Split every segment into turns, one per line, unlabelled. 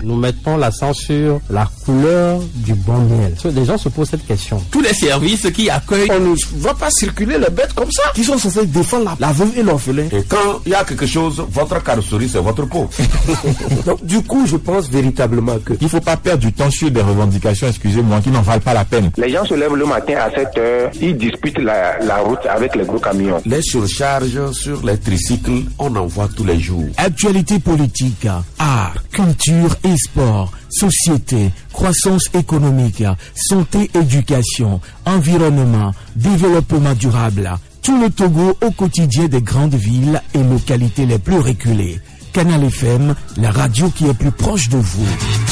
Nous mettons l'accent sur la couleur du bon miel. Les gens se posent cette question.
Tous les services qui accueillent,
on ne va pas circuler les bêtes comme ça, qui sont censés défendre la veuve et l'orphelin.
Et quand il y a quelque chose, votre carrosserie, c'est votre peau.
Donc, du coup, je pense véritablement qu'il
ne faut pas perdre du temps sur des revendications, excusez-moi, qui n'en valent pas la peine.
Les gens se lèvent le matin à 7h, ils disputent la route avec les gros camions.
Les surcharges sur les tricycles, on en voit tous les jours.
Actualité politique, art, culture et sport, société, croissance économique, santé, éducation, environnement, développement durable. Tout le Togo au quotidien des grandes villes et localités les plus reculées. Canal FM, la radio qui est plus proche de vous.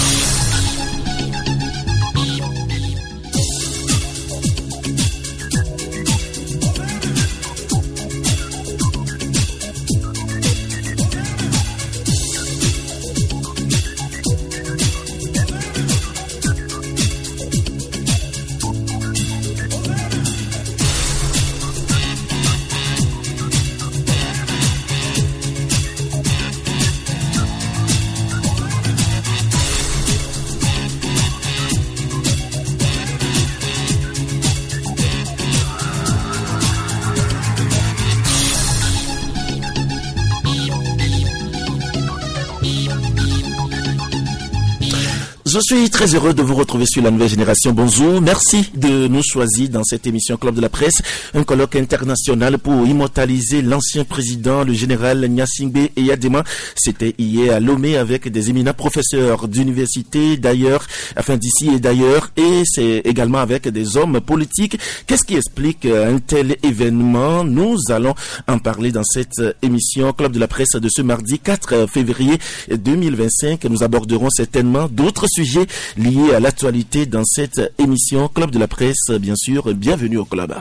Je suis très heureux de vous retrouver sur la nouvelle génération. Bonjour, merci de nous choisir dans cette émission Club de la Presse, un colloque international pour immortaliser l'ancien président, le général Gnassingbé Eyadema. C'était hier à Lomé avec des éminents professeurs d'université d'ailleurs, enfin d'ici et d'ailleurs, et c'est également avec des hommes politiques. Qu'est-ce qui explique un tel événement? Nous allons en parler dans cette émission Club de la Presse de ce mardi 4 février 2025. Nous aborderons certainement d'autres sujets liés à l'actualité dans cette émission Club de la Presse, bien sûr. Bienvenue au club.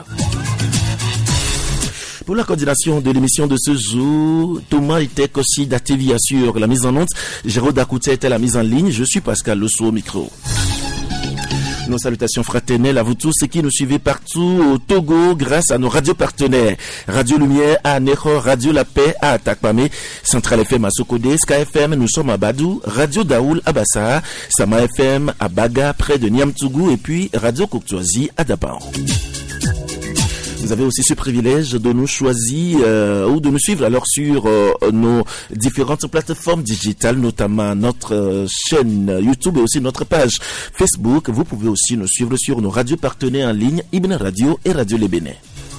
Pour la coordination de l'émission de ce jour, Thomas était aussi d'Atevia sur la mise en onde, Jérôme Dakoutia était la mise en ligne, je suis Pascal Lesso au micro. Nos salutations fraternelles à vous tous qui nous suivez partout au Togo grâce à nos radios partenaires. Radio Lumière à Neho, Radio La Paix à Atakpame, Central FM à Sokode, Sky FM, nous sommes à Badou, Radio Daoul à Bassa, Sama FM à Baga près de Niamtougou et puis Radio Koktouazi à Dapan. Vous avez aussi ce privilège de nous choisir ou de nous suivre alors sur nos différentes plateformes digitales, notamment notre chaîne YouTube et aussi notre page Facebook. Vous pouvez aussi nous suivre sur nos radios partenaires en ligne, Ibn Radio et Radio Les Bénin.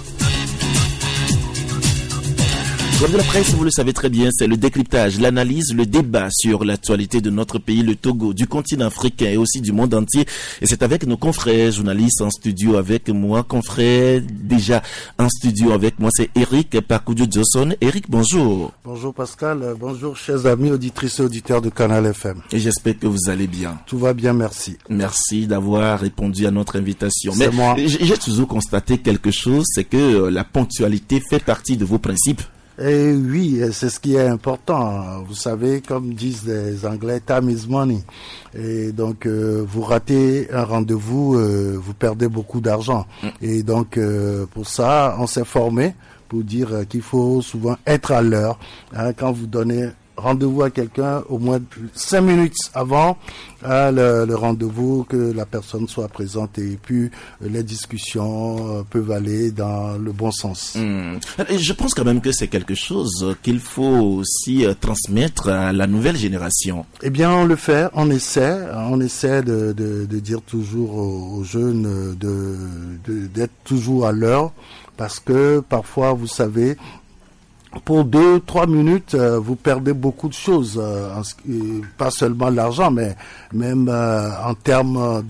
Club de la Presse, vous le savez très bien, c'est le décryptage, l'analyse, le débat sur l'actualité de notre pays, le Togo, du continent africain et aussi du monde entier. Et c'est avec nos confrères journalistes en studio avec moi, confrères déjà en studio avec moi, c'est Eric Pakoudou Johnson. Eric, bonjour.
Bonjour Pascal, bonjour chers amis auditrices et auditeurs de Canal FM.
Et j'espère que vous allez bien.
Tout va bien, merci.
Merci d'avoir répondu à notre invitation.
C'est moi.
J'ai toujours constaté quelque chose, c'est que la ponctualité fait partie de vos principes.
Et oui, c'est ce qui est important. Vous savez, comme disent les Anglais, time is money. Et donc, vous ratez un rendez-vous, vous perdez beaucoup d'argent. Et donc, pour ça, on s'est formé pour dire qu'il faut souvent être à l'heure. Quand vous donnez rendez-vous à quelqu'un au moins 5 minutes avant le rendez-vous, que la personne soit présente et puis les discussions peuvent aller dans le bon sens.
Je pense quand même que c'est quelque chose qu'il faut aussi transmettre à la nouvelle génération.
Eh bien, on le fait, on essaie de dire toujours aux jeunes d'être toujours à l'heure, parce que parfois, vous savez, pour 2-3 minutes, vous perdez beaucoup de choses, pas seulement l'argent, mais même en termes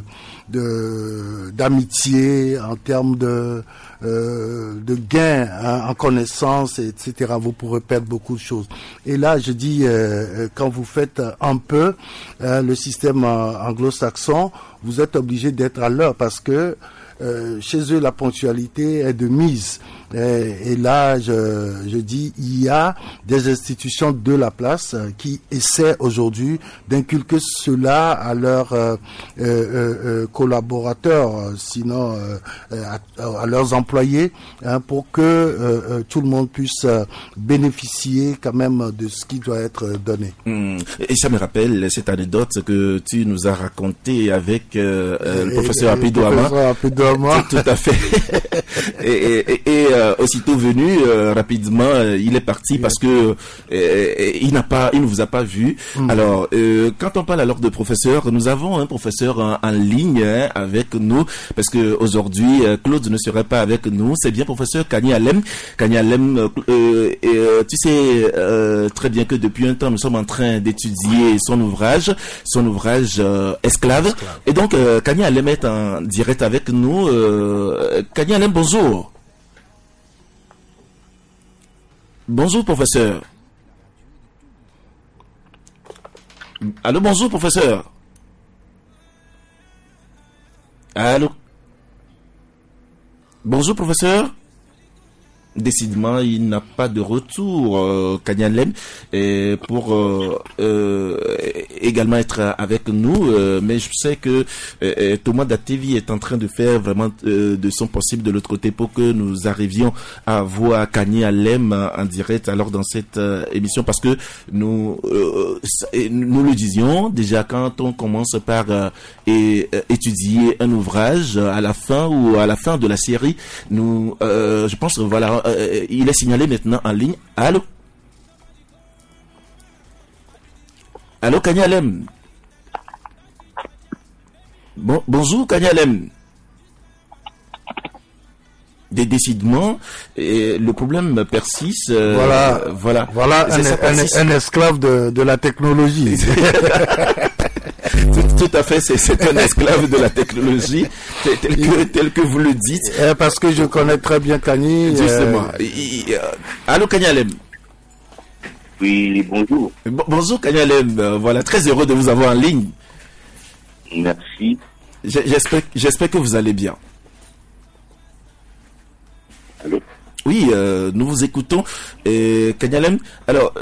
d'amitié, en termes de gains en connaissances, etc. Vous pourrez perdre beaucoup de choses. Et là, je dis, quand vous faites un peu le système anglo-saxon, vous êtes obligé d'être à l'heure parce que chez eux, la ponctualité est de mise. Et là, je dis, il y a des institutions de la place qui essaient aujourd'hui d'inculquer cela à leurs collaborateurs, sinon à leurs employés, pour que tout le monde puisse bénéficier quand même de ce qui doit être donné.
Et ça me rappelle cette anecdote que tu nous as racontée avec le professeur Apidouama. Tout à fait. et aussitôt venu, rapidement, il est parti parce que il ne vous a pas vu. Alors, quand on parle alors de professeur, nous avons un professeur en ligne avec nous parce que aujourd'hui Claude ne serait pas avec nous. C'est bien professeur Kani Alem. Kani Alem, tu sais très bien que depuis un temps nous sommes en train d'étudier son ouvrage Esclave. Et donc Kani Alem est en direct avec nous. Kani Alem, bonjour. Bonjour professeur. Allô, bonjour professeur. Allô. Bonjour professeur. Décidément, il n'a pas de retour, Kani Alem, pour également être avec nous. Mais je sais que Thomas Datevi est en train de faire vraiment de son possible de l'autre côté pour que nous arrivions à voir Kani Alem en direct alors dans cette émission, parce que nous le disions déjà quand on commence par étudier un ouvrage à la fin de la série, nous je pense voilà. Il est signalé maintenant en ligne. Allô? Allô, Kani Alem? Bonjour, Kani Alem. Décidément, le problème persiste. Voilà.
Un esclave de la technologie.
Tout à fait, c'est un esclave de la technologie, tel que vous le dites.
Parce que je connais très bien Kani.
Justement. Allô, Kani Alem.
Oui, bonjour.
Bonjour, Kani Alem. Voilà, très heureux de vous avoir en ligne.
Merci.
J'espère que vous allez bien.
Allô?
Oui, nous vous écoutons. Kani Alem, alors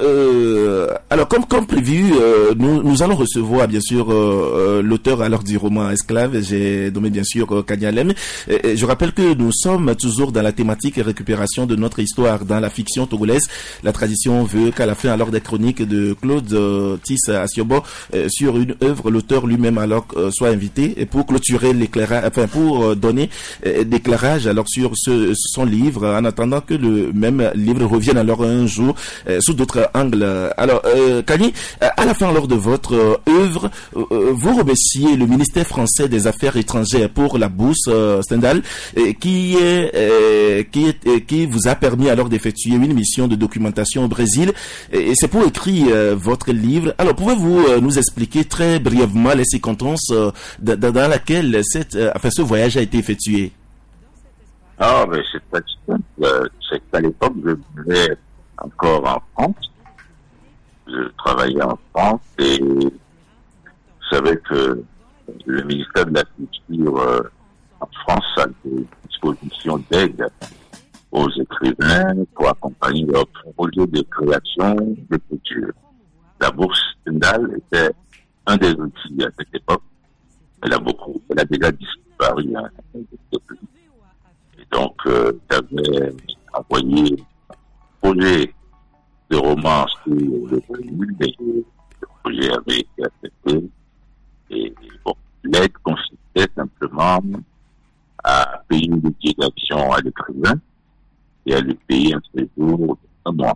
comme prévu, nous allons recevoir bien sûr l'auteur alors du roman Esclave. J'ai nommé bien sûr Kani Alem. Je rappelle que nous sommes toujours dans la thématique récupération de notre histoire dans la fiction togolaise. La tradition veut qu'à la fin alors des chroniques de Claude Tis Asiobo sur une œuvre, l'auteur lui-même alors soit invité et pour clôturer l'éclairage, enfin pour donner d'éclairage alors sur son livre en attendant que le même livre revienne alors un jour sous d'autres angles. Alors, Kani, à la fin alors de votre œuvre, vous remerciez le ministère français des Affaires étrangères pour la bourse Stendhal qui vous a permis alors d'effectuer une mission de documentation au Brésil. Et c'est pour écrire votre livre. Alors, pouvez-vous nous expliquer très brièvement les circonstances dans laquelle ce voyage a été effectué?
Ah, mais c'est pas simple. C'est qu'à l'époque, je vivais encore en France. Je travaillais en France et vous savez que le ministère de la Culture en France a des dispositions d'aide aux écrivains pour accompagner leur projet de création d'écriture. La bourse Stendhal était un des outils à cette époque. Elle a déjà disparu depuis. Donc, j'avais envoyé un projet de roman sur le Brésil, mais le projet avait été accepté. Et bon, l'aide consistait simplement à payer le billet d'avion à l'écrivain et à lui payer un séjour d'un mois.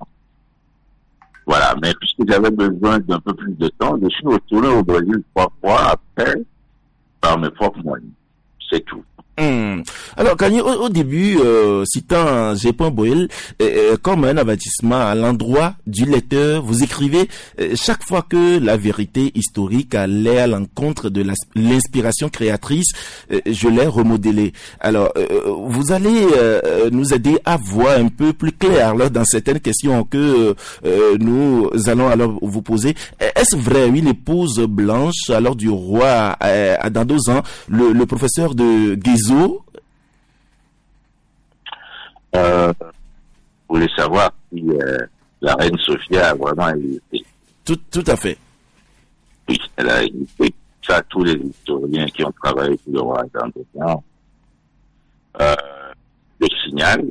Voilà, mais puisque j'avais besoin d'un peu plus de temps, je suis retourné au Brésil 3 fois après par mes propres moyens. C'est tout.
Alors, Kani, au début, citant G. Boyle, comme un avertissement à l'endroit du lecteur, vous écrivez chaque fois que la vérité historique allait à l'encontre de l'inspiration créatrice, je l'ai remodélée. Alors, vous allez nous aider à voir un peu plus clair là, dans certaines questions que nous allons alors vous poser. Est-ce vrai, oui, l'épouse blanche alors du roi dans 2 ans, le professeur de Guizot?
Vous voulez savoir si la reine Sophia a vraiment existé?
Tout à fait.
Oui, elle a existé. Ça, tous les historiens qui ont travaillé sur le roi d'Andorran le signalent.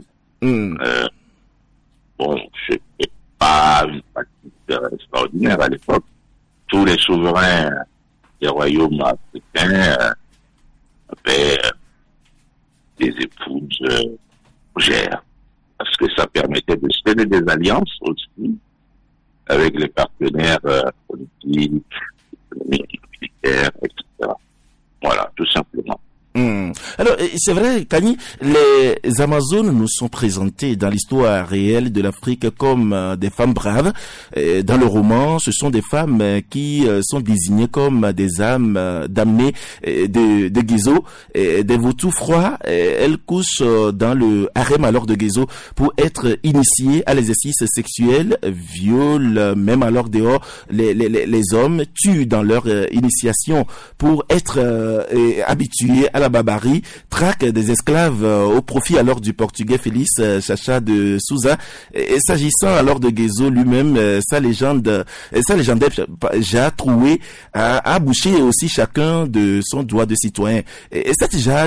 Bon, je n'ai pas une pratique extraordinaire à l'époque. Tous les souverains des royaumes africains avaient des épouses gères, parce que ça permettait de se faire des alliances aussi avec les partenaires politiques, économiques, militaires, etc. Voilà, tout simplement.
Alors, c'est vrai, Kani, les Amazones nous sont présentées dans l'histoire réelle de l'Afrique comme des femmes braves. Dans le roman, ce sont des femmes qui sont désignées comme des âmes damnées de Guézo, des vautours froids. Elles couchent dans le harem alors de Guézo pour être initiées à l'exercice sexuel, violent même alors dehors les hommes, tuent dans leur initiation pour être habitués à la barbarie, traque des esclaves au profit alors du portugais Félix Chacha de Souza. Et s'agissant alors de Guézo lui-même, sa légendaire Jah Troué a bouché aussi chacun de son droit de citoyen. Et cette Jah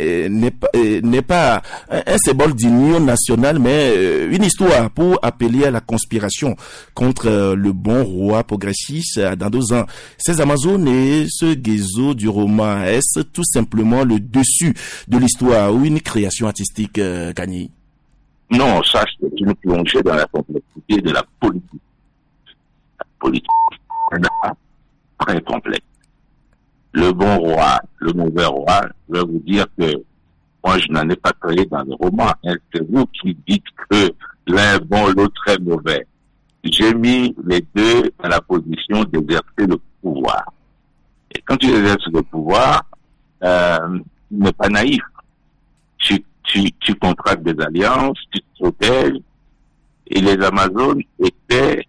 n'est pas un symbole d'union nationale, mais une histoire pour appeler à la conspiration contre le bon roi progressiste dans 2 ans. Ces Amazones et ce Guézo du roman, est-ce tout simplement le dessus de l'histoire ou une création artistique, Kani?
Non, ça c'est une plongée dans la complexité de la politique. La politique est très complexe. Le bon roi, le mauvais roi, je vais vous dire que moi je n'en ai pas créé dans le roman. C'est vous qui dites que l'un est bon, l'autre est mauvais. J'ai mis les deux dans la position d'exercer le pouvoir. Et quand tu exerces le pouvoir, n'est pas naïf. Tu contractes des alliances, tu te protèges, et les Amazones étaient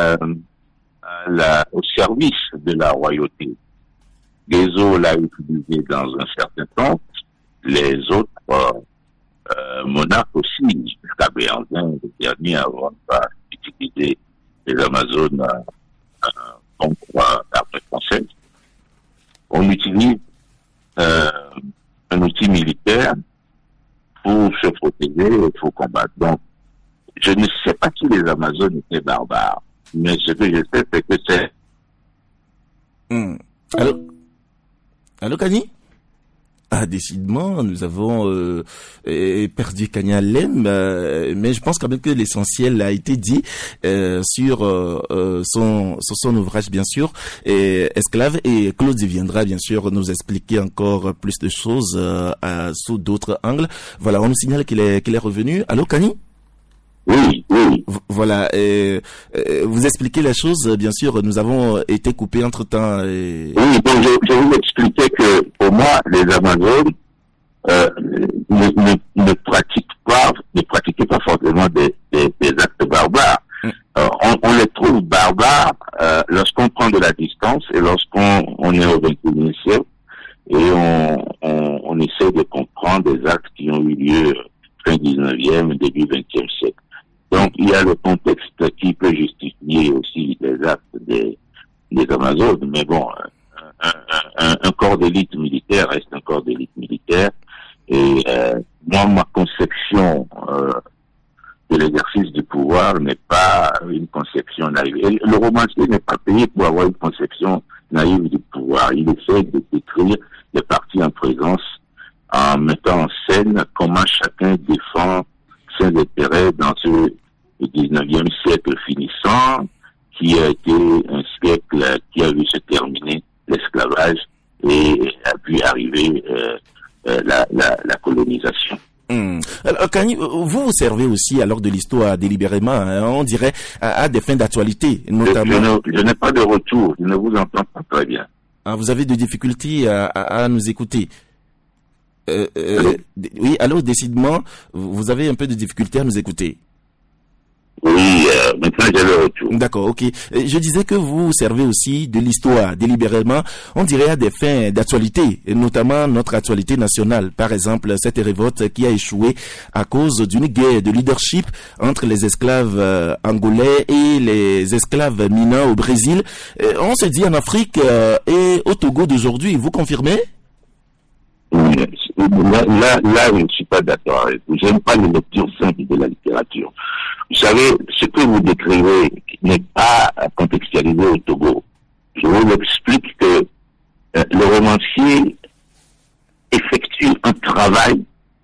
au service de la royauté. Guézo l'a utilisé dans un certain temps, les autres monarques aussi, Cabéandin, le dernier avant pas utiliser les Amazones contre l'armée française. On utilise un outil militaire pour se protéger et pour combattre. Donc, je ne sais pas si les Amazones étaient barbares, mais ce que je sais, c'est que c'est...
Allô, Kani? Ah, décidément, nous avons perdu Kani Alem, mais je pense quand même que l'essentiel a été dit sur son ouvrage, bien sûr, Esclave, et Claude viendra bien sûr nous expliquer encore plus de choses sous d'autres angles. Voilà, on nous signale qu'il est revenu. Allô, Kani?
Oui.
Voilà, vous expliquez la chose, bien sûr, nous avons été coupés entre-temps.
Oui, donc je vous expliquais que pour moi, les Amazones ne pratiquaient pas forcément des actes barbares. On les trouve barbares lorsqu'on prend de la distance et lorsqu'on est au XXIe siècle et on essaie de comprendre des actes qui ont eu lieu fin 19e, début 20e siècle. Donc, il y a le contexte qui peut justifier aussi les actes des Amazones, mais bon, un corps d'élite militaire reste un corps d'élite militaire, et moi, ma conception de l'exercice du pouvoir n'est pas une conception naïve. Et le romancier n'est pas payé pour avoir une conception naïve du pouvoir. Il essaie de décrire les parties en présence en mettant en scène comment chacun défend ses intérêts dans ce 19e siècle finissant, qui a été un siècle qui a vu se terminer l'esclavage et a pu arriver la colonisation.
Alors, Kani, vous servez aussi alors de l'histoire délibérément, hein, on dirait à des fins d'actualité, notamment.
Je n'ai pas de retour, je ne vous entends pas très bien.
Ah, vous avez des difficultés à nous écouter. Oui, alors décidément, vous avez un peu de difficulté à nous écouter.
Oui, maintenant j'ai le retour.
D'accord, ok. Je disais que vous servez aussi de l'histoire délibérément, on dirait à des fins d'actualité, et notamment notre actualité nationale. Par exemple, cette révolte qui a échoué à cause d'une guerre de leadership entre les esclaves angolais et les esclaves minants au Brésil. On se dit en Afrique et au Togo d'aujourd'hui, vous confirmez?
Là, je ne suis pas d'accord avec vous. J'aime pas les lectures simples de la littérature. Vous savez, ce que vous décrivez n'est pas contextualisé au Togo. Je vous explique que le romancier effectue un travail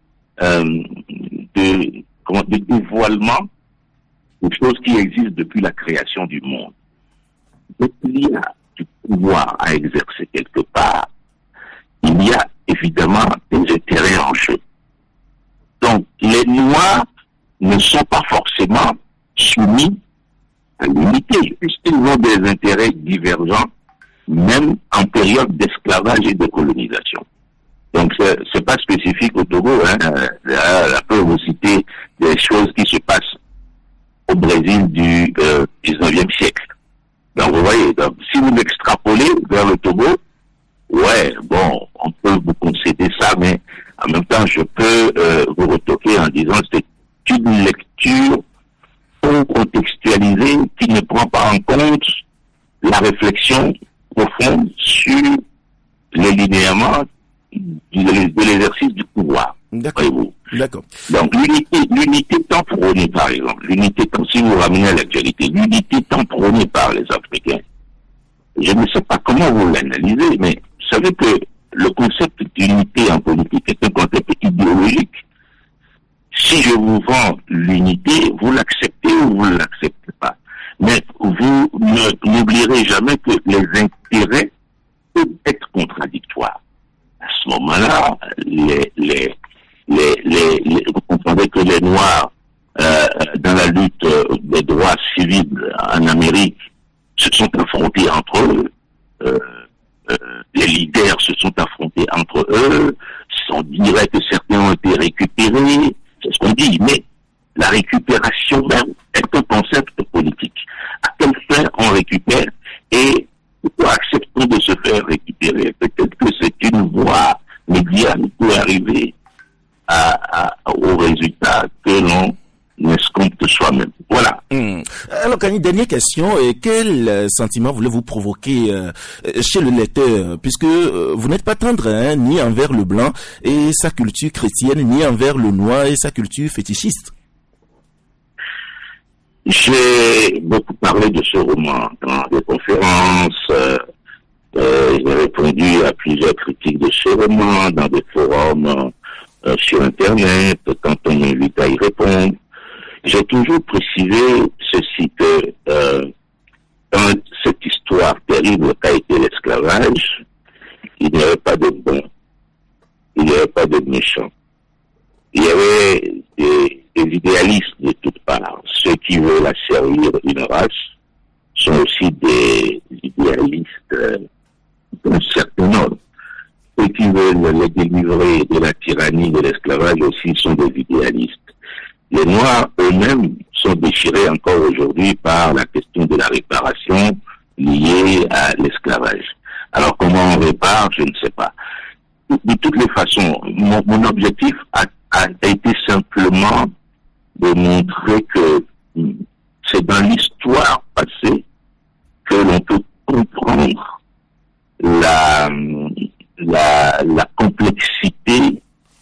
de dévoilement de choses qui existent depuis la création du monde. Donc, il y a du pouvoir à exercer quelque part. Il y a évidemment des intérêts en jeu. Donc, les Noirs ne sont pas forcément soumis à l'unité, puisqu'ils ont des intérêts divergents, même en période d'esclavage et de colonisation. Donc, c'est pas spécifique au Togo, hein. Là, peut vous citer des choses qui se passent au Brésil du 19e siècle. Donc, vous voyez, donc, si vous l'extrapolez vers le Togo, ouais, bon, on peut vous concéder ça, mais en même temps, je peux vous retoquer en disant que c'est une lecture contextualisée qui ne prend pas en compte la réflexion profonde sur les linéaments de l'exercice du pouvoir.
D'accord. D'accord.
Donc, l'unité tant prônée, par exemple, si vous ramenez à l'actualité, l'unité tant prônée par les Africains, je ne sais pas comment vous l'analysez, mais vous savez que le concept d'unité en politique est un concept idéologique. Si je vous vends l'unité, vous l'acceptez ou vous ne l'acceptez pas. Mais vous n'oublierez jamais que les intérêts peuvent être contradictoires. À ce moment-là, vous comprenez que les Noirs, dans la lutte des droits civils en Amérique, se sont affrontés entre eux. Les leaders se sont affrontés entre eux. On dirait que certains ont été récupérés. C'est ce qu'on dit. Mais la récupération même est un concept politique. À quelle fin on récupère et pourquoi acceptons de se faire récupérer? Peut-être que c'est une voie médiane pour arriver au résultat que l'on escompte soi-même. Voilà.
Alors, Kani, dernière question. Quel sentiment voulez-vous provoquer chez le lecteur, puisque vous n'êtes pas tendre, hein, ni envers le blanc et sa culture chrétienne, ni envers le noir et sa culture fétichiste?
J'ai beaucoup parlé de ce roman dans des conférences. J'ai répondu à plusieurs critiques de ce roman dans des forums sur Internet, quand on m'invite à y répondre. J'ai toujours précisé ceci, que dans cette histoire terrible qu'a été l'esclavage, il n'y avait pas de bons, il n'y avait pas de méchants. Il y avait des idéalistes de toutes parts. Ceux qui veulent asservir une race sont aussi des idéalistes d'un certain ordre. Ceux qui veulent les délivrer de la tyrannie de l'esclavage aussi sont des idéalistes. Les Noirs eux-mêmes sont déchirés encore aujourd'hui par la question de la réparation liée à l'esclavage. Alors comment on répare, je ne sais pas. De toutes les façons, mon objectif a été simplement de montrer que c'est dans l'histoire passée que l'on peut comprendre la complexité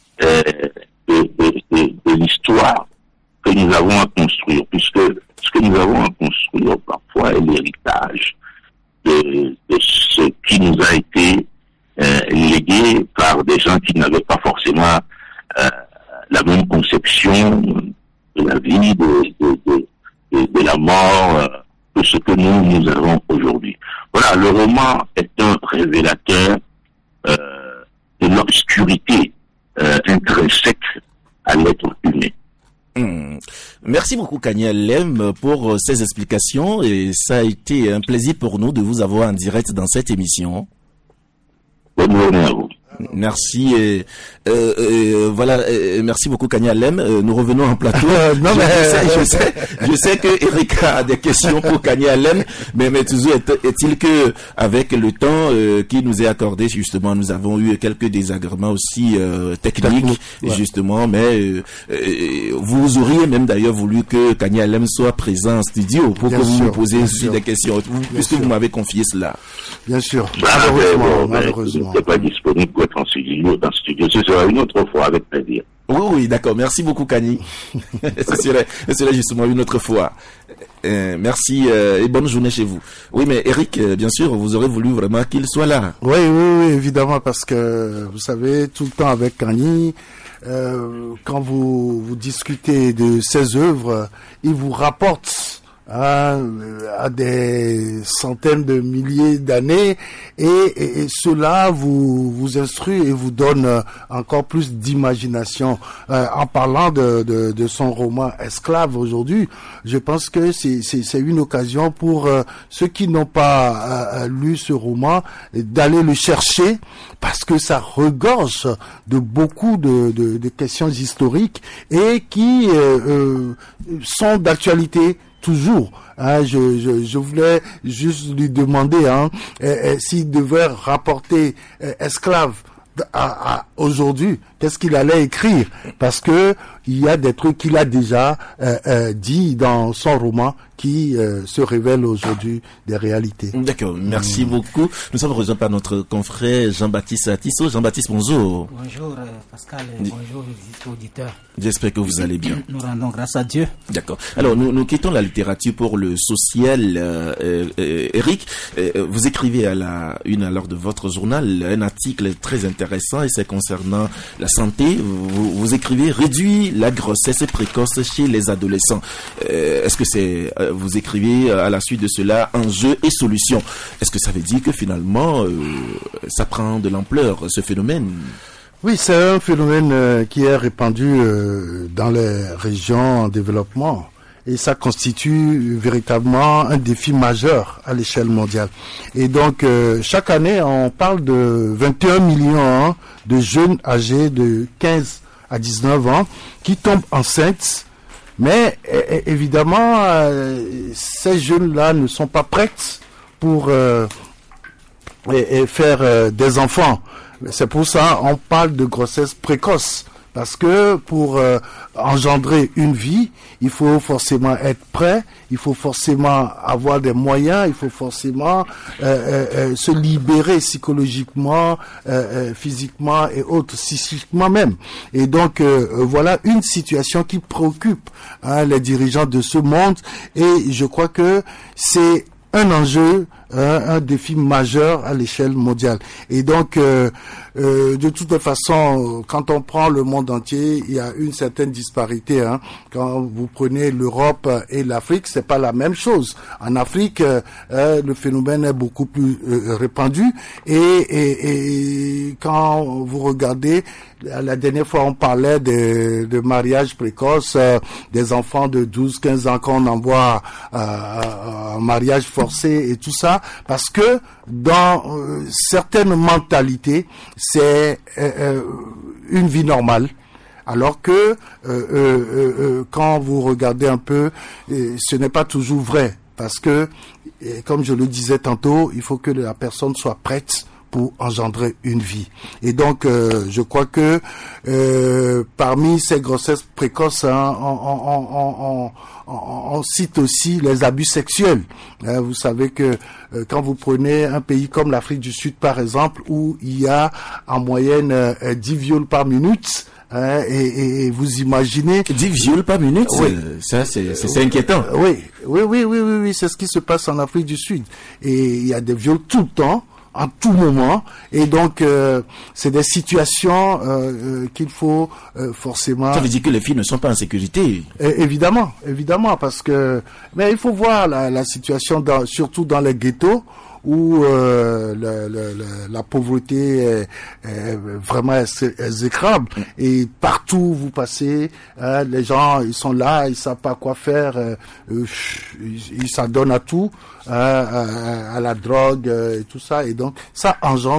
de l'histoire que nous avons à construire, puisque ce que nous avons à construire parfois est l'héritage de ce qui nous a été légué par des gens qui n'avaient pas forcément la même conception de la vie, de la mort, que ce que nous avons aujourd'hui. Voilà, le roman est un révélateur de l'obscurité intrinsèque à l'être humain.
Merci beaucoup Kaniel Lem pour ces explications, et ça a été un plaisir pour nous de vous avoir en direct dans cette émission.
Bonne journée à vous.
Merci. Voilà, merci beaucoup Kanye Alem. Nous revenons en plateau. Je sais que Eric a des questions pour Kanye Alem, mais toujours est-il que avec le temps qui nous est accordé, justement, nous avons eu quelques désagréments aussi techniques, justement, mais vous auriez même d'ailleurs voulu que Kanye Alem soit présent en studio pour que vous me posiez aussi des questions, puisque vous m'avez confié cela.
Bien sûr.
Malheureusement. Je n'étais pas disponible pour être en studio. Ce sera une autre fois, avec plaisir.
Oui, d'accord. Merci beaucoup, Kanye. Ce serait justement une autre fois. Merci et bonne journée chez vous. Oui, mais Eric, bien sûr, vous aurez voulu vraiment qu'il soit là.
Oui, évidemment, parce que vous savez, tout le temps avec Kanye, quand vous discutez de ses œuvres, il vous rapporte à des centaines de milliers d'années et cela vous instruit et vous donne encore plus d'imagination. En parlant de son roman Esclave aujourd'hui, je pense que c'est une occasion pour ceux qui n'ont pas lu ce roman d'aller le chercher, parce que ça regorge de beaucoup de questions historiques et qui sont d'actualité toujours. Je voulais juste lui demander s'il devait rapporter Esclave à aujourd'hui, qu'est-ce qu'il allait écrire, parce que il y a des trucs qu'il a déjà dit dans son roman qui se révèlent aujourd'hui des réalités.
D'accord, merci beaucoup. Nous sommes rejoints par notre confrère Jean-Baptiste Atisso. Jean-Baptiste, bonjour.
Bonjour Pascal, bonjour les auditeurs.
J'espère que vous allez bien.
Nous rendons grâce à Dieu.
D'accord. Alors, nous quittons la littérature pour le social. Eric, vous écrivez à la une alors de votre journal un article très intéressant et c'est concernant la santé. Vous écrivez « Réduire la grossesse précoce chez les adolescents ». Est-ce que c'est... vous écrivez à la suite de cela « Enjeux et solutions ». Est-ce que ça veut dire que finalement, ça prend de l'ampleur, ce phénomène ?
Oui, c'est un phénomène qui est répandu dans les régions en développement et ça constitue véritablement un défi majeur à l'échelle mondiale. Et donc, chaque année, on parle de 21 millions de jeunes âgés de 15 à 19 ans qui tombent enceintes, mais évidemment, ces jeunes-là ne sont pas prêts pour faire des enfants. C'est pour ça qu'on parle de grossesse précoce, parce que pour engendrer une vie, il faut forcément être prêt, il faut forcément avoir des moyens, il faut forcément se libérer psychologiquement, physiquement et autres, psychiquement même. Et donc voilà une situation qui préoccupe les dirigeants de ce monde, et je crois que c'est un enjeu, un défi majeur à l'échelle mondiale. Et donc, de toute façon, quand on prend le monde entier, il y a une certaine disparité. Quand vous prenez l'Europe et l'Afrique, c'est pas la même chose. En Afrique, le phénomène est beaucoup plus répandu. Et quand vous regardez, la dernière fois, on parlait de mariage précoce, des enfants de 12-15 ans qu'on envoie en mariage forcé et tout ça, parce que dans certaines mentalités, c'est une vie normale. Alors que quand vous regardez un peu, ce n'est pas toujours vrai, parce que, comme je le disais tantôt, il faut que la personne soit prête pour engendrer une vie. Et donc, je crois que parmi ces grossesses précoces, on cite aussi les abus sexuels. Vous savez que quand vous prenez un pays comme l'Afrique du Sud, par exemple, où il y a en moyenne 10 viols par minute, et vous imaginez
10 viols par minute,
oui.
Ça c'est inquiétant.
Oui, c'est ce qui se passe en Afrique du Sud. Et il y a des viols tout le temps, en tout moment, et donc c'est des situations qu'il faut forcément...
Ça veut dire que les filles ne sont pas en sécurité.
Évidemment, parce que... Mais il faut voir la situation, surtout dans les ghettos, où la pauvreté est vraiment exécrable. Et partout où vous passez, les gens, ils sont là, ils savent pas quoi faire, ils s'adonnent à tout, à la drogue et tout ça. Et donc, ça engendre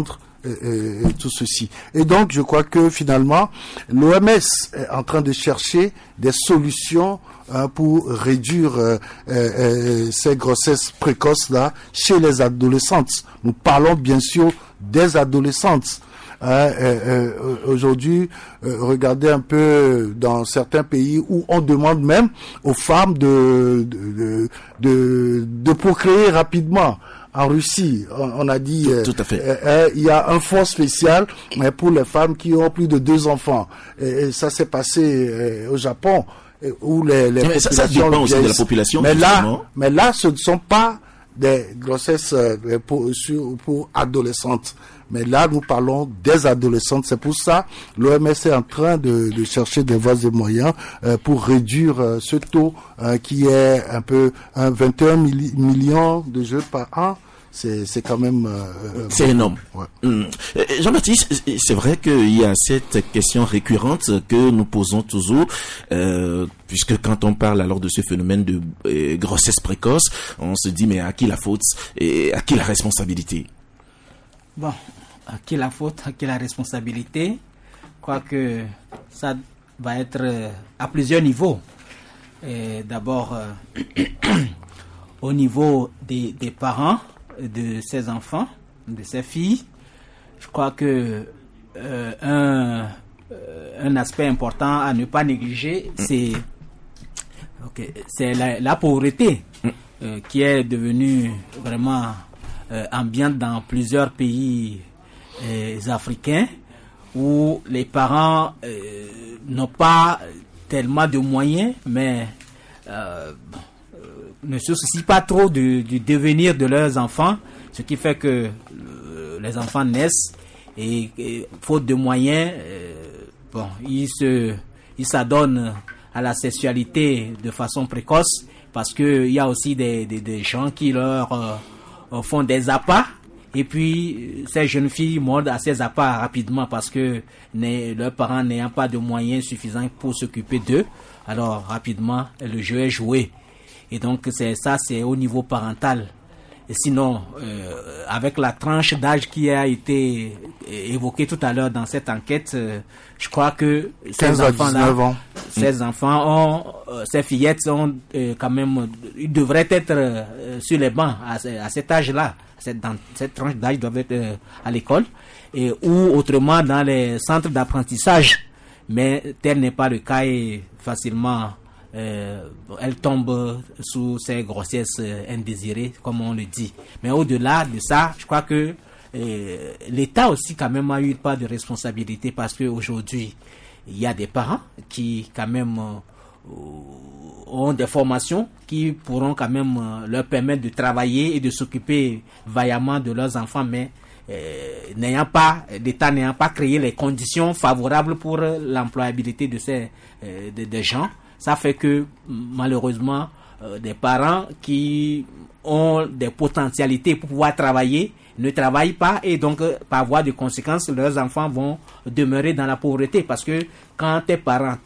tout ceci. Et donc, je crois que finalement, l'OMS est en train de chercher des solutions pour réduire ces grossesses précoces-là chez les adolescentes. Nous parlons bien sûr des adolescentes. Aujourd'hui, regardez un peu dans certains pays où on demande même aux femmes de procréer rapidement. En Russie, on a dit,
tout à fait.
Il y a un fonds spécial pour les femmes qui ont plus de 2 enfants. Et ça s'est pour au Japon, où les populations
ça dépend aussi de la population.
Mais là, ce ne sont pas des grossesses pour adolescentes. Mais là, nous parlons des adolescentes. C'est pour ça l'OMS est en train de chercher des voies et moyens pour réduire ce taux qui est un peu 21 millions de jeunes par an. C'est quand même...
c'est énorme.
Ouais.
Jean-Baptiste, c'est vrai qu'il y a cette question récurrente que nous posons toujours, puisque quand on parle alors de ce phénomène de grossesse précoce, on se dit mais à qui la faute et à qui la responsabilité?
Bon, à qui la faute, à qui la responsabilité? Je crois que ça va être à plusieurs niveaux. D'abord, au niveau des parents de ces enfants, de ces filles, je crois que un aspect important à ne pas négliger, c'est la pauvreté qui est devenue vraiment ambiante dans plusieurs pays africains où les parents n'ont pas tellement de moyens, mais ne se soucient pas trop du devenir de leurs enfants, ce qui fait que les enfants naissent et faute de moyens, ils s'adonnent à la sexualité de façon précoce, parce que il y a aussi des gens qui leur font des appâts, et puis ces jeunes filles mordent à ces appâts rapidement parce que leurs parents n'ayant pas de moyens suffisants pour s'occuper d'eux, alors rapidement le jeu est joué. Et donc c'est au niveau parental. Et sinon, avec la tranche d'âge qui a été évoquée tout à l'heure dans cette enquête, je crois que ces enfants-là, ces fillettes ont quand même, ils devraient être sur les bancs à cet âge-là. Dans cette tranche d'âge, ils doivent être à l'école ou autrement dans les centres d'apprentissage. Mais tel n'est pas le cas et facilement elle tombe sous ces grossesses indésirées, comme on le dit. Mais au-delà de ça, je crois que l'État aussi quand même a eu une part de responsabilité, parce qu'aujourd'hui, il y a des parents qui quand même ont des formations qui pourront quand même leur permettre de travailler et de s'occuper vaillamment de leurs enfants, mais l'État n'ayant pas créé les conditions favorables pour l'employabilité de ces des gens. Ça fait que malheureusement des parents qui ont des potentialités pour pouvoir travailler ne travaillent pas, et donc par voie de conséquence leurs enfants vont demeurer dans la pauvreté, parce que quand tes parents,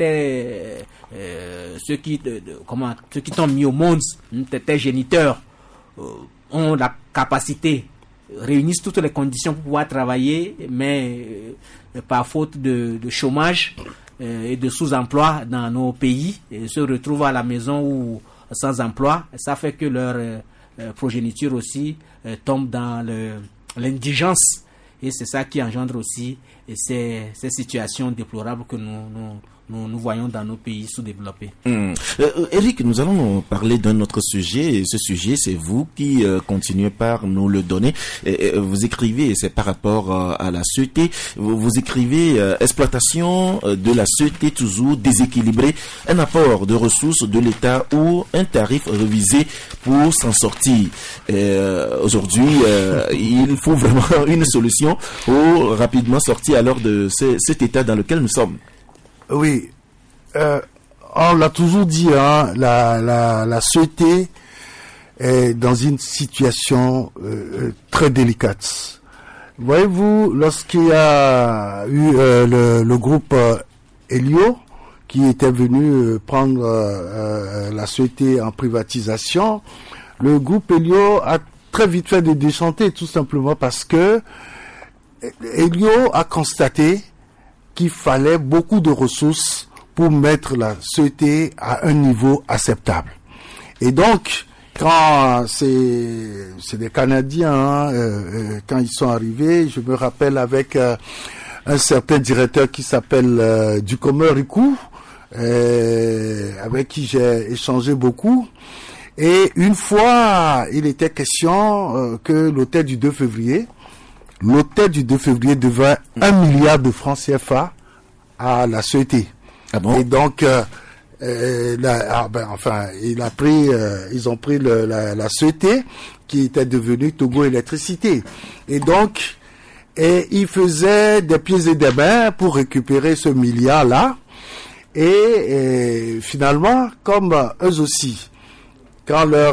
ceux qui t'ont mis au monde, tes géniteurs ont la capacité, réunissent toutes les conditions pour pouvoir travailler, mais par faute de chômage et de sous-emploi dans nos pays, se retrouvent à la maison ou sans emploi. Ça fait que leur progéniture aussi tombe dans l'indigence, et c'est ça qui engendre aussi ces situations déplorables que nous voyons dans nos pays sous-développés.
Eric, nous allons parler d'un autre sujet, et ce sujet, c'est vous qui continuez par nous le donner. Vous écrivez, c'est par rapport à la société, vous écrivez exploitation de la société toujours déséquilibrée, un apport de ressources de l'État ou un tarif révisé pour s'en sortir. Aujourd'hui, il faut vraiment une solution pour rapidement sortir alors de cet état dans lequel nous sommes.
Oui, on l'a toujours dit, hein, la société est dans une situation très délicate. Voyez-vous, lorsqu'il y a eu le groupe Elio qui était venu prendre la société en privatisation, le groupe Elio a très vite fait de déchanter, tout simplement parce que Elio a constaté qu'il fallait beaucoup de ressources pour mettre la société à un niveau acceptable. Et donc, quand c'est des Canadiens, quand ils sont arrivés, je me rappelle avec un certain directeur qui s'appelle Ducomeur Rikou, avec qui j'ai échangé beaucoup. Et une fois, il était question que l'hôtel du 2 février devait 1 milliard de francs CFA à la société.
Ah bon?
Et donc, ils ont pris la société qui était devenue Togo Électricité. Et donc, ils faisaient des pieds et des mains pour récupérer ce milliard-là. Et finalement, comme eux aussi, quand leur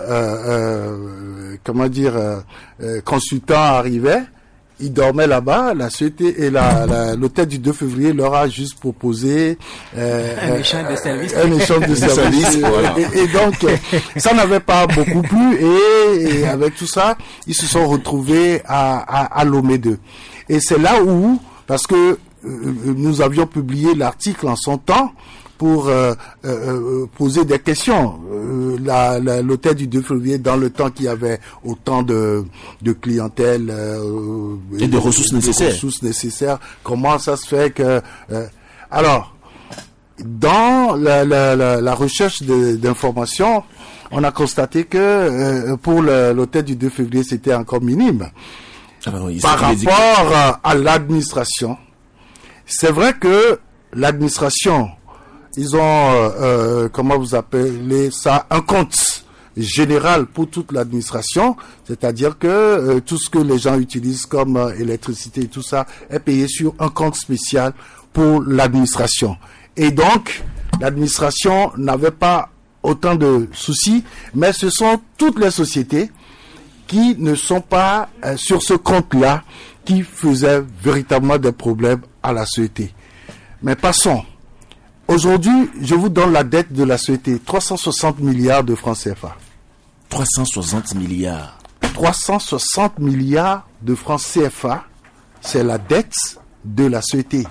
consultant arrivait, ils dormaient là-bas. La société et l'hôtel du 2 février leur a juste proposé
un échange de services.
Voilà. Et donc, ça n'avait pas beaucoup plu. Et avec tout ça, ils se sont retrouvés à Lomé 2. Et c'est là où, parce que nous avions publié l'article en son temps pour poser des questions. L'hôtel du 2 février, dans le temps qu'il y avait autant de clientèle
et de ressources
nécessaires, comment ça se fait que... alors, dans la recherche d'informations, on a constaté que pour l'hôtel du 2 février, c'était encore minime. Par rapport à l'administration, c'est vrai que l'administration, ils ont, comment vous appelez ça, un compte général pour toute l'administration, c'est-à-dire que tout ce que les gens utilisent comme électricité et tout ça est payé sur un compte spécial pour l'administration. Et donc, l'administration n'avait pas autant de soucis, mais ce sont toutes les sociétés qui ne sont pas sur ce compte-là qui faisaient véritablement des problèmes à la société. Mais passons. Aujourd'hui, je vous donne la dette de la société, 360 milliards de francs CFA.
360 milliards.
360 milliards de francs CFA, c'est la dette de la société.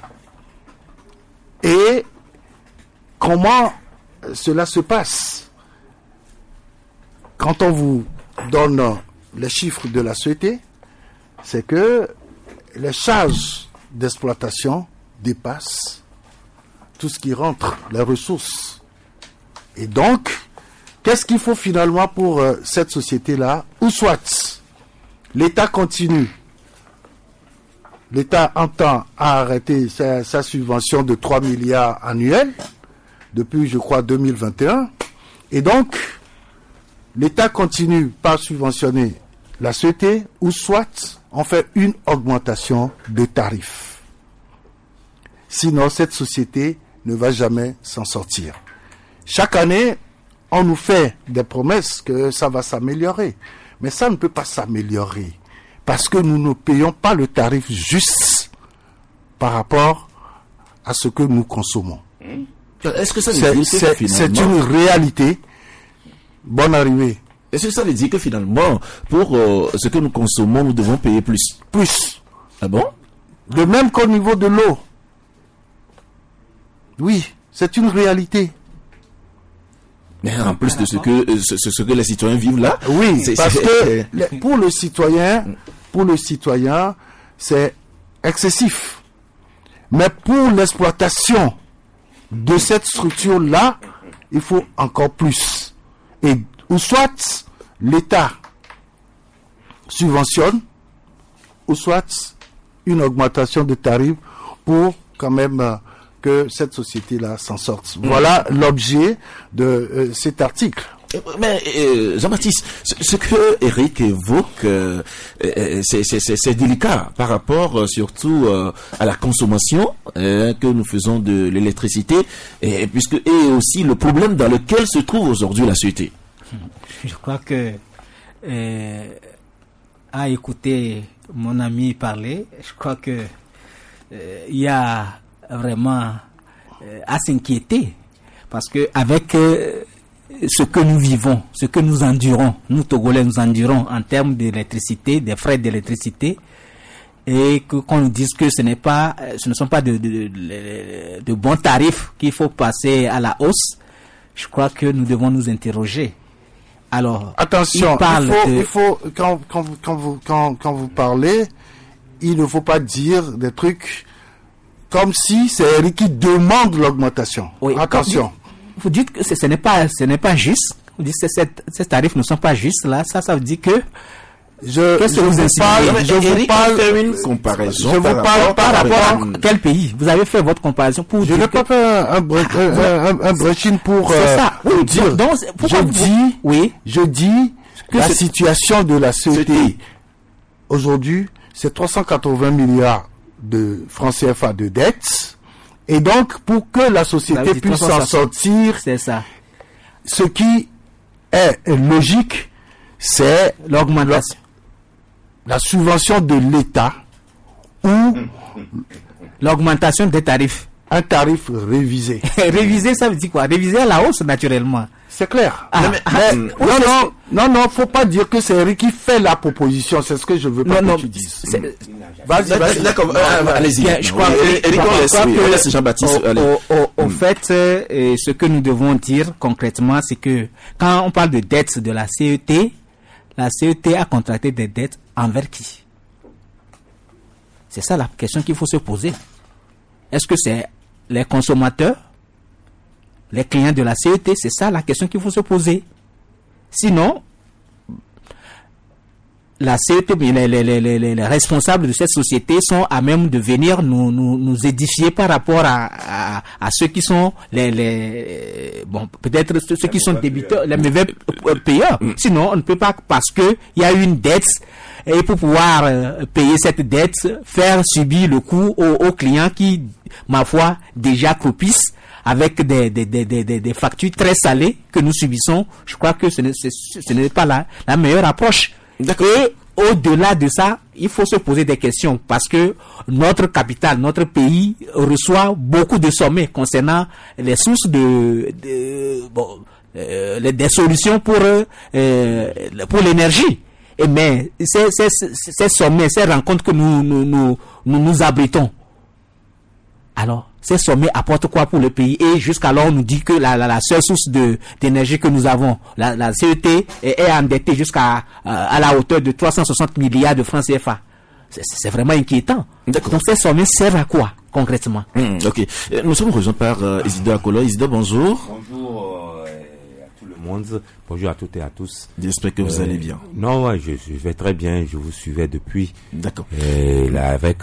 Et comment cela se passe? Quand on vous donne les chiffres de la société, c'est que les charges d'exploitation dépassent tout ce qui rentre, les ressources. Et donc, qu'est-ce qu'il faut finalement pour cette société-là? Ou soit, l'État continue. L'État entend arrêter sa subvention de 3 milliards annuels depuis, je crois, 2021. Et donc, l'État continue par subventionner la société, ou soit on fait une augmentation de tarifs. Sinon, cette société ne va jamais s'en sortir. Chaque année, on nous fait des promesses que ça va s'améliorer. Mais ça ne peut pas s'améliorer parce que nous ne payons pas le tarif juste par rapport à ce que nous consommons.
Est-ce que ça veut dire que finalement...
C'est une réalité. Bonne arrivée.
Est-ce que ça veut dire que finalement, pour ce que nous consommons, nous devons payer plus?
Plus.
Ah bon?
De même qu'au niveau de l'eau. Oui, c'est une réalité.
Mais en plus de ce que les citoyens vivent là.
Oui, parce que pour le citoyen, c'est excessif. Mais pour l'exploitation de cette structure-là, il faut encore plus. Et ou soit l'État subventionne, ou soit une augmentation de tarifs pour quand même que cette société-là s'en sorte. Voilà l'objet de cet article.
Mais Jean-Baptiste, ce que Eric évoque, c'est délicat par rapport surtout à la consommation que nous faisons de l'électricité, et aussi le problème dans lequel se trouve aujourd'hui la société.
Je crois que à écouter mon ami parler, je crois que il y a vraiment à s'inquiéter, parce que avec ce que nous vivons, ce que nous endurons, nous Togolais nous endurons en termes d'électricité, des frais d'électricité, et qu'on nous dise que ce ne sont pas de bons tarifs qu'il faut passer à la hausse, je crois que nous devons nous interroger. Alors,
attention, il faut quand vous parlez, il ne faut pas dire des trucs comme si c'est Eric qui demande l'augmentation.
Oui,
attention.
Vous dites que ce n'est pas juste. Vous dites que ces tarifs ne sont pas justes là. Ça veut dire que
je vous parle
faire une comparaison.
Je vous parle
par rapport à quel pays? Vous avez fait votre comparaison pour.
Je n'ai pas fait un brushing pour.
C'est ça. Oui, dire. Donc,
je dis que la situation de la CET aujourd'hui, c'est 380 milliards de francs CFA de dettes. Et donc, pour que la société puisse s'en sortir,
c'est ça.
Ce qui est logique, c'est
l'augmentation.
La subvention de l'État ou
l'augmentation des tarifs.
Un tarif révisé.
Révisé, ça veut dire quoi? Révisé à la hausse, naturellement.
C'est clair. Non, faut pas dire que c'est Eric qui fait la proposition. C'est ce que je veux pas que tu dises.
Vas-y. D'accord, allez-y.
Je crois
que laisse Jean-Baptiste.
Au fait, ce que nous devons dire concrètement, c'est que quand on parle de dettes de la CET a contracté des dettes envers qui? C'est ça la question qu'il faut se poser. Est-ce que c'est les consommateurs, les clients de la CET? C'est ça la question qu'il faut se poser. Sinon, la CET, les responsables de cette société sont à même de venir nous édifier par rapport à ceux qui sont peut-être ceux qui sont débiteurs, les mauvais payeurs. Sinon, on ne peut pas, parce que il y a une dette, et pour pouvoir payer cette dette, faire subir le coût aux clients qui, ma foi, déjà croupissent avec des factures très salées que nous subissons. Je crois que ce n'est pas la meilleure approche. Et au-delà de ça, il faut se poser des questions parce que notre capitale, notre pays reçoit beaucoup de sommets concernant les sources des solutions pour l'énergie. Mais ces sommets, ces rencontres que nous abritons, alors ces sommets apportent quoi pour le pays? Et jusqu'alors on nous dit que la seule source d'énergie que nous avons, la CET est endettée jusqu'à la hauteur de 360 milliards de francs CFA. C'est vraiment inquiétant. Donc ces sommets servent à quoi concrètement?
Ok. Nous sommes rejoints par Isidore Akolo. Isidore, bonjour.
Bonjour à tout le monde. Bonjour à toutes et à tous.
J'espère que vous allez bien.
Non, je vais très bien. Je vous suivais depuis.
D'accord.
Avec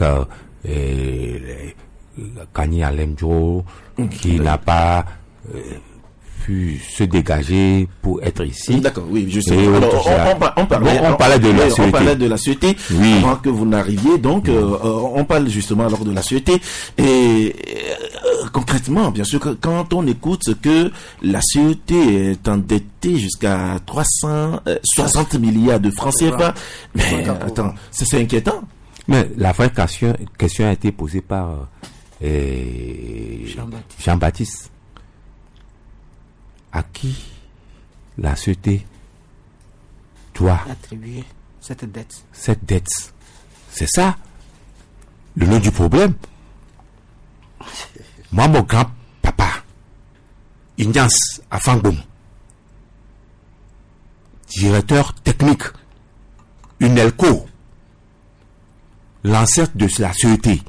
Kani Alemjo, qui n'a pas pu se dégager pour être ici.
D'accord, oui, je sais. Alors, on parlait de la CET avant que vous n'arriviez. Donc, on parle justement alors de la CET. Et concrètement, bien sûr, quand on écoute que la CET est endettée jusqu'à 360 milliards de francs CFA, mais attends, c'est inquiétant.
Mais la vraie question a été posée par Jean-Baptiste. À qui la CET doit
attribuer cette dette?
Cette dette, c'est ça le nom du problème. Moi, mon grand-papa, Ignace Afangboum, directeur technique, UNELCO, l'ancêtre de la CET.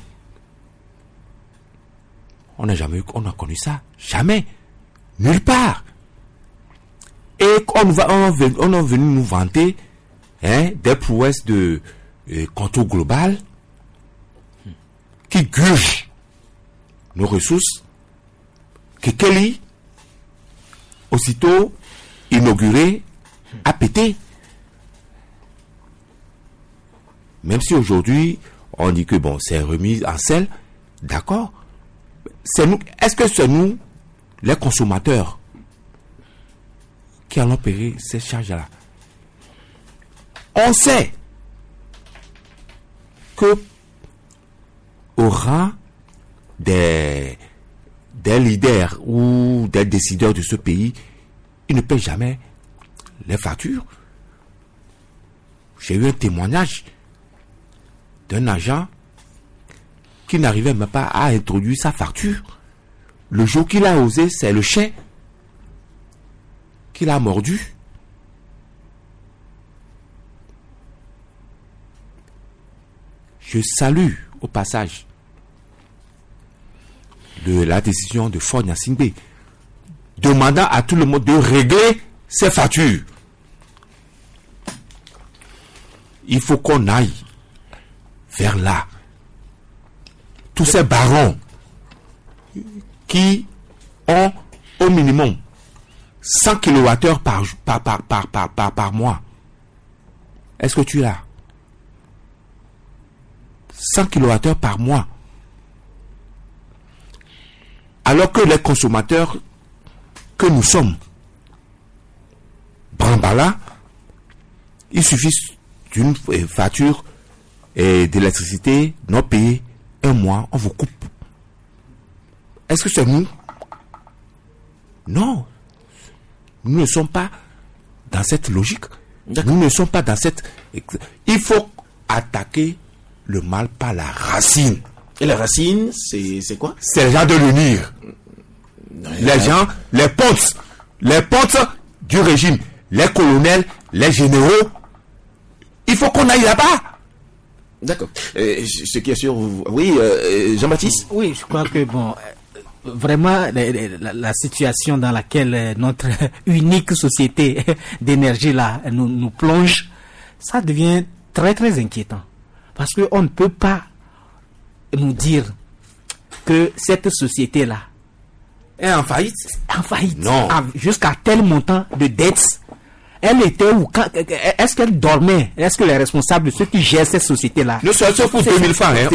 On a connu ça. Jamais. Nulle part. Et on est venu nous vanter des prouesses de contrôle global qui gurgent nos ressources, que Kelly, aussitôt inauguré, a pété. Même si aujourd'hui, on dit que bon, c'est remis en selle, d'accord. Est-ce que c'est nous, les consommateurs, qui allons payer ces charges-là? On sait que au rang des leaders ou des décideurs de ce pays, ils ne paient jamais les factures. J'ai eu un témoignage d'un agent qui n'arrivait même pas à introduire sa facture. Le jour qu'il a osé, c'est le chien qu'il a mordu. Je salue au passage de la décision de Faure Gnassingbé, demandant à tout le monde de régler ses factures. Il faut qu'on aille vers là. Tous ces barons qui ont au minimum 100 kWh par mois. Est-ce que tu l'as? 100 kWh par mois. Alors que les consommateurs que nous sommes, Brambala, il suffit d'une facture d'électricité non payée, un mois, on vous coupe. Est-ce que c'est nous? Non. Nous ne sommes pas dans cette logique. Nous ne sommes pas dans cette... Il faut attaquer le mal par la racine.
Et la racine, c'est quoi?
C'est les gens de l'unir. Les gens, les pontes du régime, les colonels, les généraux. Il faut qu'on aille là-bas.
D'accord. Ce qui est sûr, oui, Jean-Baptiste?
Oui, je crois que bon, vraiment la situation dans laquelle notre unique société d'énergie là nous plonge, ça devient très très inquiétant, parce que on ne peut pas nous dire que cette société là
est en faillite.
Non. Jusqu'à tel montant de dettes. Elle était où? Est-ce qu'elle dormait? Est-ce que les responsables, ceux qui gèrent cette société-là...
Ne serait-ce pour 2000 francs, hein.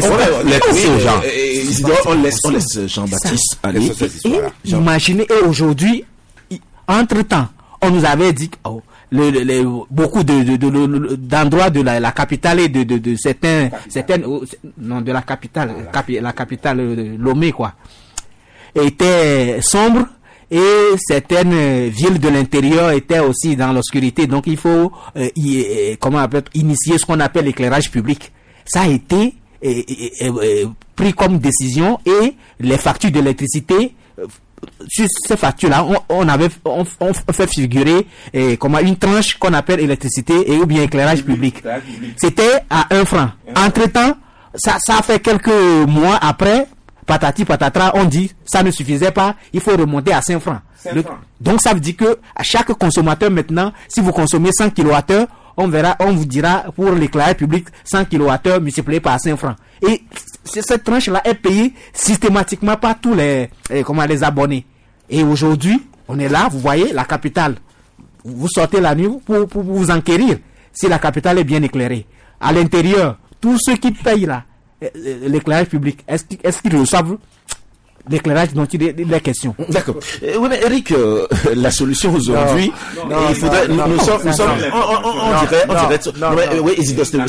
On laisse Jean-Baptiste aller.
Imaginez, et aujourd'hui, entre-temps, on nous avait dit beaucoup d'endroits de la capitale et de certaines... Non, de la capitale Lomé, quoi, étaient sombres. Et certaines villes de l'intérieur étaient aussi dans l'obscurité. Donc il faut initier ce qu'on appelle l'éclairage public. Ça a été pris comme décision, et les factures d'électricité, sur ces factures-là, on fait figurer une tranche qu'on appelle électricité ou bien éclairage public. C'était à 1 franc. Entre-temps, ça a fait quelques mois après, patati patatra, on dit ça ne suffisait pas, il faut remonter à 5 francs. Donc ça veut dire que à chaque consommateur maintenant, si vous consommez 100 kWh, on vous dira pour l'éclairage public 100 kWh multiplié par 5 francs. Et cette tranche-là est payée systématiquement par tous les abonnés. Et aujourd'hui, on est là, vous voyez, la capitale. Vous sortez la nuit pour vous enquérir si la capitale est bien éclairée. À l'intérieur, tous ceux qui payent là, l'éclairage public, est-ce qu'ils reçoivent l'éclairage dont il est question?
D'accord. Oui, mais Eric, la solution aujourd'hui, il faudrait, nous sommes, on dirait, oui, Isidore, s'il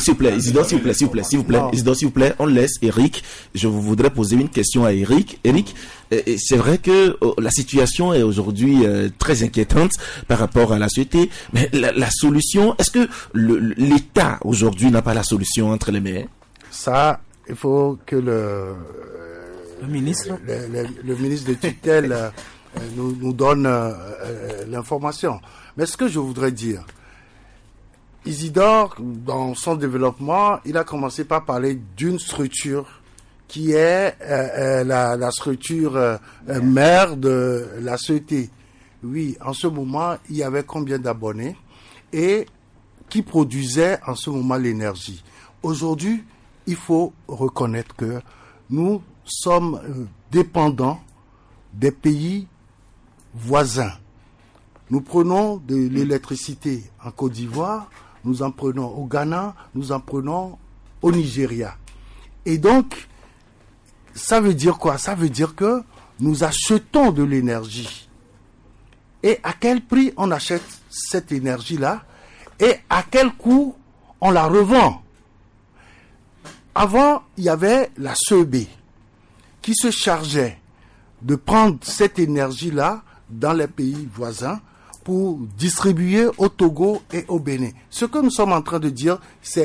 vous plaît, on laisse Eric. Je voudrais poser une question à Eric. Eric, c'est vrai que la situation est aujourd'hui très inquiétante par rapport à la société, mais la solution, est-ce que l'État aujourd'hui n'a pas la solution entre les mains?
Ça, il faut que le ministre de tutelle nous donne l'information. Mais ce que je voudrais dire, Isidore, dans son développement, il a commencé par parler d'une structure qui est la structure mère de la société. Oui, en ce moment, il y avait combien d'abonnés et qui produisait en ce moment l'énergie. Aujourd'hui, il faut reconnaître que nous sommes dépendants des pays voisins. Nous prenons de l'électricité en Côte d'Ivoire, nous en prenons au Ghana, nous en prenons au Nigeria. Et donc, ça veut dire quoi? Ça veut dire que nous achetons de l'énergie. Et à quel prix on achète cette énergie-là? Et à quel coût on la revend? Avant, il y avait la CEB qui se chargeait de prendre cette énergie-là dans les pays voisins pour distribuer au Togo et au Bénin. Ce que nous sommes en train de dire, c'est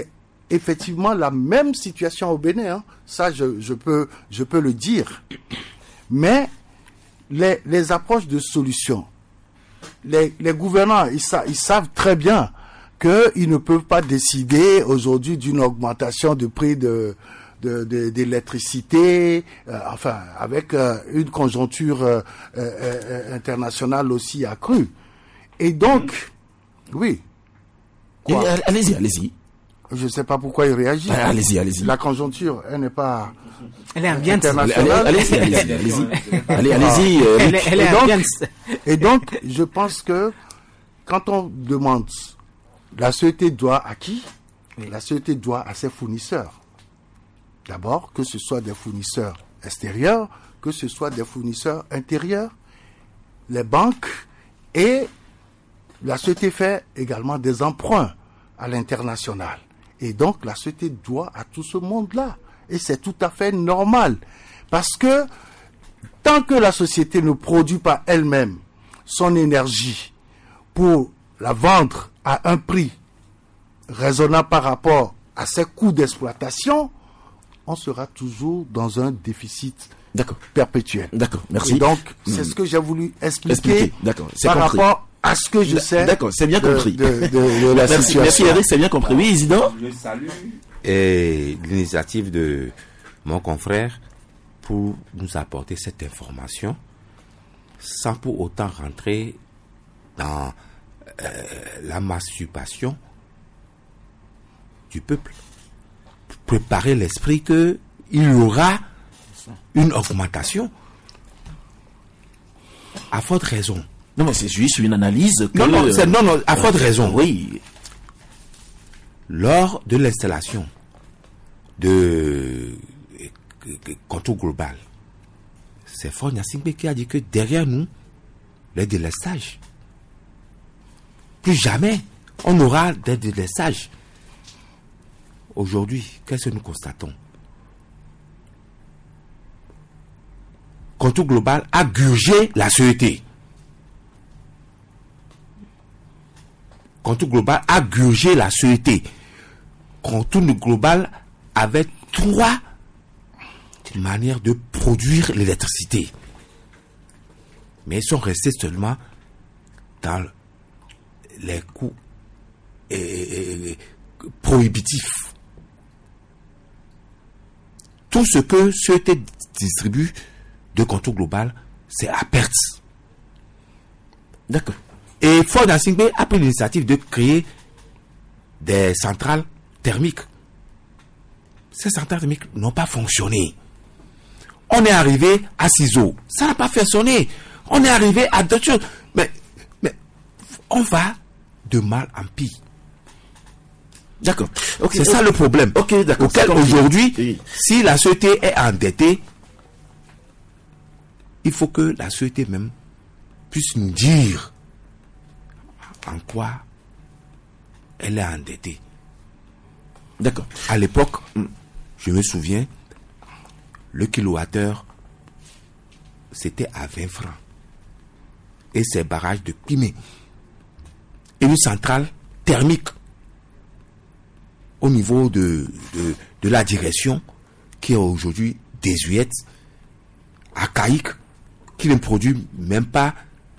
effectivement la même situation au Bénin, hein. Ça je peux le dire. Mais les approches de solutions, les gouvernants, ils savent très bien qu'ils ne peuvent pas décider aujourd'hui d'une augmentation du prix de l'électricité, enfin avec une conjoncture internationale aussi accrue. Et donc, oui.
Allez-y.
Je ne sais pas pourquoi il réagit.
Allez-y.
La conjoncture, elle n'est pas...
Elle est ambiante.
Allez-y. Allez-y.
Elle est ambiante.
Et donc, je pense que quand on demande, la société doit à qui? La société doit à ses fournisseurs. D'abord, que ce soit des fournisseurs extérieurs, que ce soit des fournisseurs intérieurs, les banques, et la société fait également des emprunts à l'international. Et donc, la société doit à tout ce monde-là. Et c'est tout à fait normal. Parce que tant que la société ne produit pas elle-même son énergie pour la vendre à un prix raisonnable par rapport à ses coûts d'exploitation, on sera toujours dans un déficit perpétuel.
D'accord, merci.
Et donc, c'est ce que j'ai voulu expliquer par rapport à ce que je sais.
D'accord, c'est bien compris.
De la situation.
Merci Eric, c'est bien compris. Oui, Isidore.
Je salue l'initiative de mon confrère pour nous apporter cette information sans pour autant rentrer dans la masturbation du peuple. Préparer l'esprit qu'il y aura une augmentation à forte raison.
Non, mais c'est juste une analyse.
Non, à forte raison.
Oui.
Lors de l'installation de contour global, c'est Faure Gnassingbé qui a dit que derrière nous, les délestages. Plus jamais on aura des délestages. Aujourd'hui, qu'est-ce que nous constatons? Contour global a gurgé la société. Contour global a gurgé la société. Contour global avait 3 manières de produire l'électricité. Mais ils sont restés seulement dans les coûts prohibitifs. Tout ce que société distribue de contour global, c'est à perte. D'accord. Et Faure Gnassingbé a pris l'initiative de créer des centrales thermiques. Ces centrales thermiques n'ont pas fonctionné. On est arrivé à ciseaux. Ça n'a pas fonctionné. On est arrivé à d'autres choses. Mais on va de mal en pire. D'accord. C'est ça le problème.
D'accord.
Auquel aujourd'hui, si la société est endettée, il faut que la société même puisse nous dire en quoi elle est endettée. D'accord. À l'époque, je me souviens, le kilowattheure, c'était à 20 francs. Et c'est barrage de Pimé. Et une centrale thermique au niveau de la direction qui est aujourd'hui désuète, archaïque, qui ne produit même pas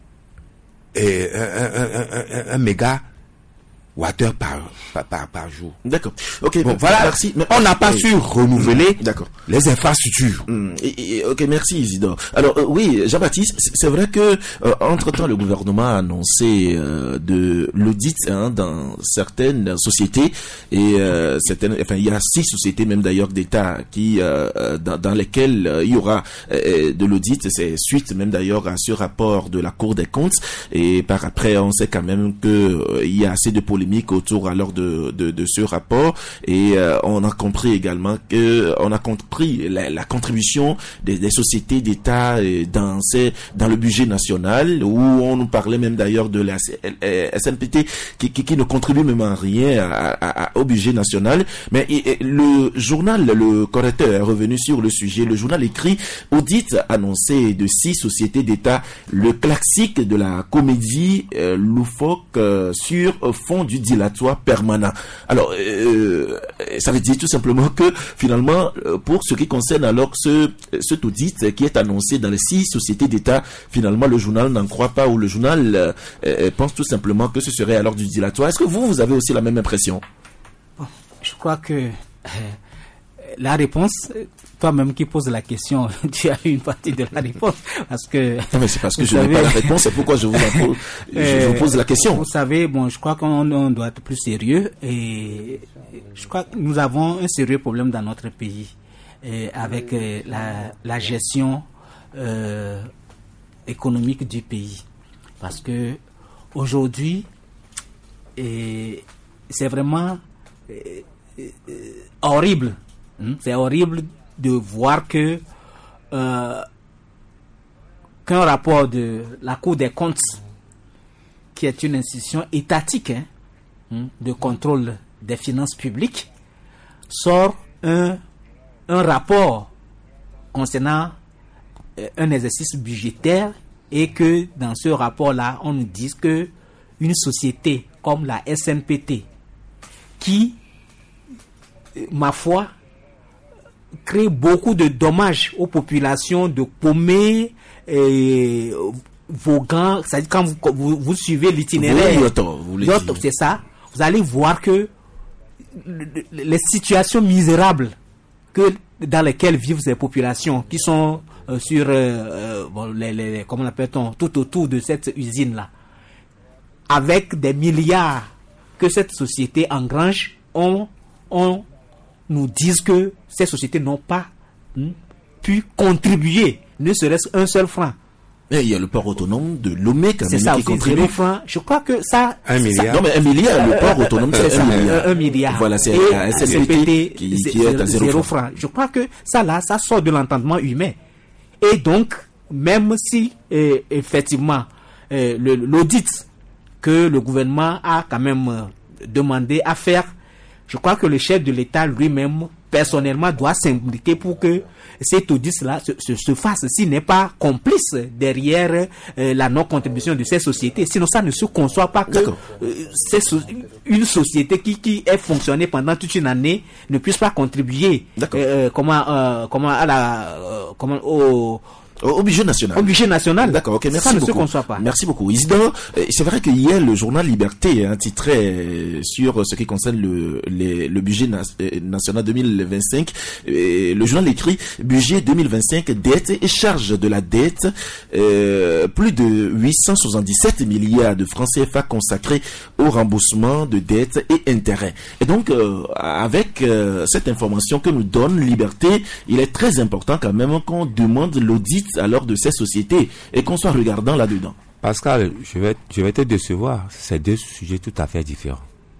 un méga water par jour.
D'accord. Ok.
Bon, voilà. Merci. On n'a pas su renouveler les infrastructures.
Ok, merci Isidore. Alors oui, Jean-Baptiste, c'est vrai que entre-temps le gouvernement a annoncé de l'audit dans certaines sociétés et il y a 6 sociétés même d'ailleurs d'État qui dans lesquelles il y aura de l'audit. C'est suite même d'ailleurs à ce rapport de la Cour des comptes et par après on sait quand même que il y a assez de polémiques autour alors de ce rapport et on a compris également que la contribution des sociétés d'État dans le budget national où on nous parlait même d'ailleurs de la SNPT qui ne contribue même en rien au budget national. Mais le journal Le Correcteur est revenu sur le sujet. Le journal écrit audit annoncé de 6 sociétés d'État, le classique de la comédie loufoque sur fond du du dilatoire permanent. Alors, ça veut dire tout simplement que finalement, pour ce qui concerne alors cet audit qui est annoncé dans les 6 sociétés d'État, finalement le journal n'en croit pas, ou le journal pense tout simplement que ce serait alors du dilatoire. Est-ce que vous avez aussi la même impression?
Bon, je crois que la réponse, toi-même qui poses la question, tu as eu une partie de la réponse. Parce que,
non, mais c'est parce que je n'ai pas la réponse, c'est pourquoi je vous pose la question.
Vous savez, bon, je crois qu'on doit être plus sérieux, et je crois que nous avons un sérieux problème dans notre pays avec la gestion économique du pays. Parce que aujourd'hui, c'est vraiment horrible. C'est horrible de voir que qu'un rapport de la Cour des comptes, qui est une institution étatique de contrôle des finances publiques, sort un rapport concernant un exercice budgétaire, et que dans ce rapport-là, on nous dise que une société comme la SNPT, qui, ma foi, crée beaucoup de dommages aux populations de Pomé et Vaughan, c'est-à-dire quand vous suivez l'itinéraire, c'est ça, vous allez voir que les situations misérables dans lesquelles vivent ces populations, qui sont sur comment l'appelle-t-on, tout autour de cette usine-là, avec des milliards que cette société engrange, on nous disent que ces sociétés n'ont pas pu contribuer, ne serait-ce un seul franc.
Mais il y a le port autonome de Lomé quand même qui contribue.
0 francs. Je crois que ça...
1 milliard.
Non, mais 1 milliard, le port autonome, c'est 1 milliard.
1 milliard.
Voilà, c'est la SNPT qui est à 0 francs.
Je crois que ça sort de l'entendement humain. Et donc, même si, effectivement, l'audit que le gouvernement a quand même demandé à faire, je crois que le chef de l'État lui-même, personnellement, doit s'impliquer pour que cet audit-là se fasse, s'il n'est pas complice derrière la non-contribution de ces sociétés. Sinon, ça ne se conçoit pas que une société qui est fonctionnée pendant toute une année ne puisse pas contribuer
au budget national.
Au budget national.
D'accord, ok, merci
ça
beaucoup.
Ne se conçoit pas.
Merci beaucoup. Isidore, c'est vrai qu'hier, le journal Liberté titrait sur ce qui concerne le budget national 2025. Le journal écrit budget 2025, dette et charge de la dette, plus de 877 milliards de francs CFA consacrés au remboursement de dettes et intérêts. Et donc, avec cette information que nous donne Liberté, il est très important quand même qu'on demande l'audit alors de ces sociétés et qu'on soit regardant là-dedans.
Pascal, je vais te décevoir. C'est 2 sujets tout à fait différents.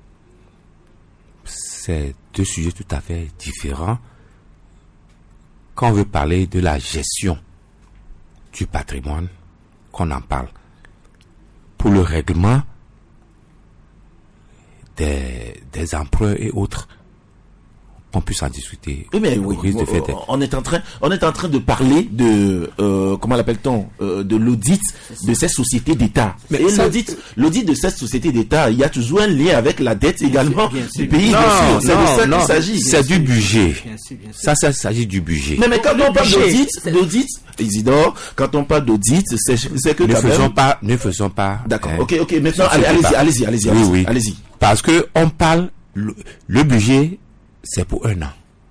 C'est 2 sujets tout à fait différents. Quand on veut parler de la gestion du patrimoine, qu'on en parle. Pour le règlement des emprunts et autres, on puisse en discuter.
Oui, mais on est en train de parler de comment l'appelle-t-on, de l'audit de ces sociétés d'État. Mais et l'audit de cette société d'État, il y a toujours un lien avec la dette également du pays.
Non,
c'est de ça qu'il s'agit.
C'est du budget. Ça s'agit du budget.
Mais quand on parle d'audit, Isidore, quand on parle d'audit, c'est que
ne faisons pas.
D'accord. Ok. Maintenant, allez-y.
Oui.
Allez-y.
Parce que on parle le budget. C'est pour 1 an.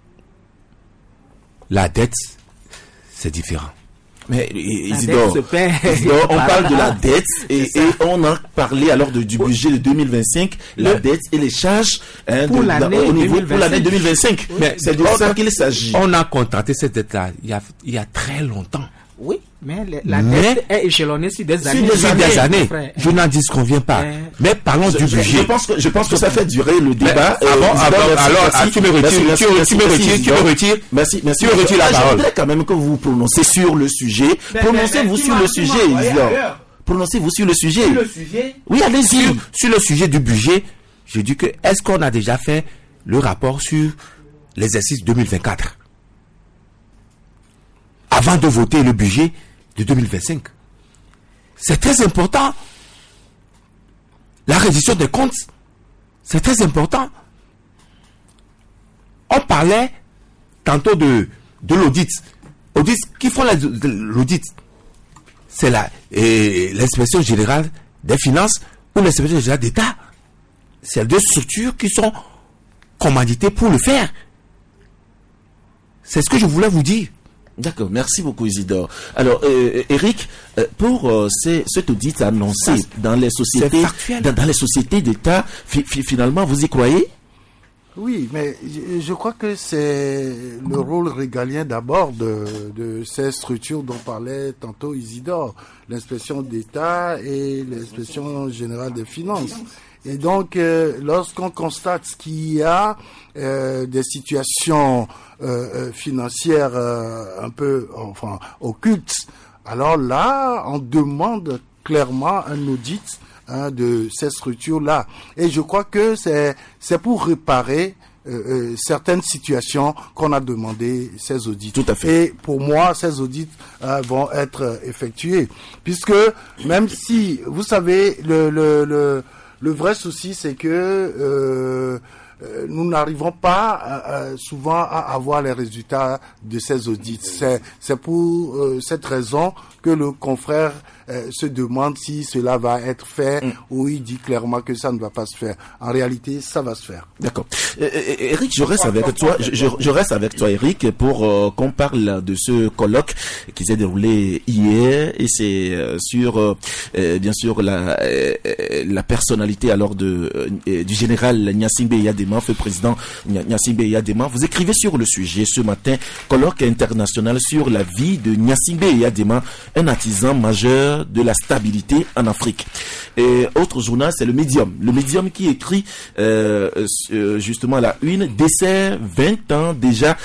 La dette, c'est différent.
Mais Isidore, on parle de la dette et on a parlé alors du budget de 2025, la dette et les charges
pour l'année
2025.
Mais
c'est de ça qu'il s'agit.
On a contracté cette dette-là il y a très longtemps.
Oui, mais la dette est échelonnée sur des années.
Je n'en disconviens pas. Mais parlons du budget.
Je pense que ça fait durer le débat.
Alors, tu me retires.
Merci.
Tu me retires la parole.
Je voudrais quand même que vous vous prononcez sur le sujet. Prononcez-vous sur le sujet, Isidore. Prononcez-vous sur le sujet. Oui, allez-y.
Sur le sujet du budget, je dis que est-ce qu'on a déjà fait le rapport sur l'exercice 2024? Avant de voter le budget de 2025. C'est très important. La reddition des comptes C'est très important. On parlait tantôt de l'audit. Audit, qui font l'audit? C'est l'inspection générale des finances ou l'inspection générale d'État. C'est deux structures qui sont commanditées pour le faire. C'est ce que je voulais vous dire.
D'accord, merci beaucoup Isidore. Alors, Eric, pour cet audit annoncé dans les sociétés, dans les sociétés d'État, finalement, vous y croyez?
Oui, mais je crois que c'est le rôle régalien d'abord de ces structures dont parlait tantôt Isidore, l'inspection d'État et l'inspection générale des finances. Et donc, lorsqu'on constate qu'il y a des situations financières un peu occultes, alors là, on demande clairement un audit de ces structures-là. Et je crois que c'est pour réparer certaines situations qu'on a demandé ces audits.
Tout à fait.
Et pour moi, ces audits vont être effectués. Puisque même si, vous savez, le vrai souci, c'est que nous n'arrivons pas souvent à avoir les résultats de ces audits. C'est pour cette raison que le confrère se demande si cela va être fait ou il dit clairement que ça ne va pas se faire. En réalité, ça va se faire.
D'accord. Eric, je reste avec toi. Je reste avec toi, Eric, pour qu'on parle de ce colloque qui s'est déroulé hier et c'est sur bien sûr la personnalité alors du général Gnassingbé Eyadema, feu président Gnassingbé Eyadema. Vous écrivez sur le sujet ce matin, colloque international sur la vie de Gnassingbé Eyadema, un artisan majeur de la stabilité en Afrique. Et autre journal, c'est le Medium qui écrit justement à la une, décès 20 ans déjà,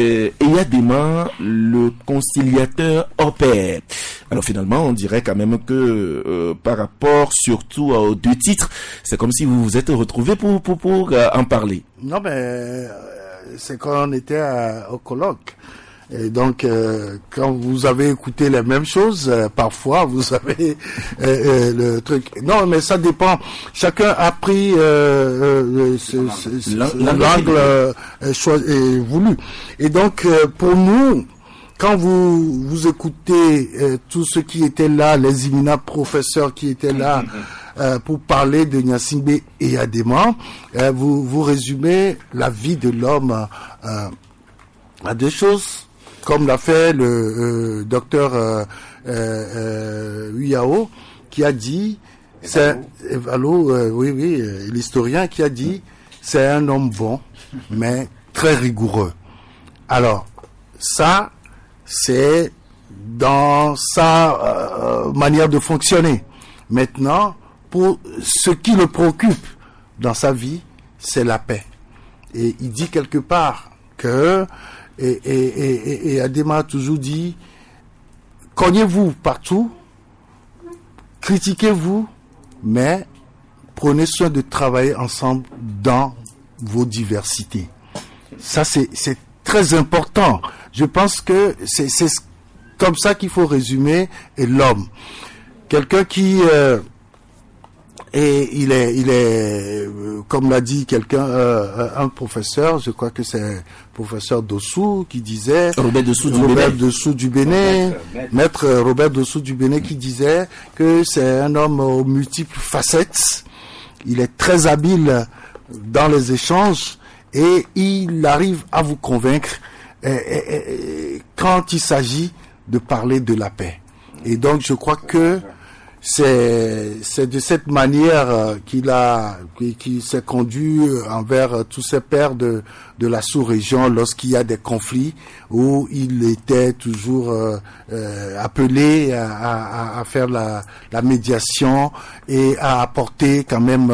Eyadema, le conciliateur hors pair. Alors finalement, on dirait quand même que par rapport surtout aux deux titres, c'est comme si vous vous êtes retrouvés pour en parler.
Non, mais c'est quand on était au colloque. Et donc, quand vous avez écouté les mêmes choses, parfois vous savez le truc. Non, mais ça dépend. Chacun a pris l'angle voulu. Et donc, pour nous, quand vous écoutez tous ceux qui étaient là, les éminents professeurs qui étaient là pour parler de Gnassingbé Eyadema, vous résumez la vie de l'homme à deux choses. Comme l'a fait le docteur Uyao, qui a dit, l'historien qui a dit, c'est un homme bon, mais très rigoureux. Alors, ça, c'est dans sa manière de fonctionner. Maintenant, pour ce qui le préoccupe dans sa vie, c'est la paix. Et il dit quelque part que et Adema a toujours dit, cognez-vous partout, critiquez-vous, mais prenez soin de travailler ensemble dans vos diversités. Ça, c'est très important. Je pense que c'est comme ça qu'il faut résumer l'homme. Quelqu'un qui et il est comme l'a dit quelqu'un, un professeur, je crois que c'est professeur Dossou qui disait,
Robert
Dossou du Bénin, maître Robert Dossou du Bénin qui disait que c'est un homme aux multiples facettes. Il est très habile dans les échanges et il arrive à vous convaincre quand il s'agit de parler de la paix. Et donc je crois que c'est de cette manière qu'il s'est conduit envers tous ses pairs de la sous-région lorsqu'il y a des conflits où il était toujours appelé à faire la médiation et à apporter quand même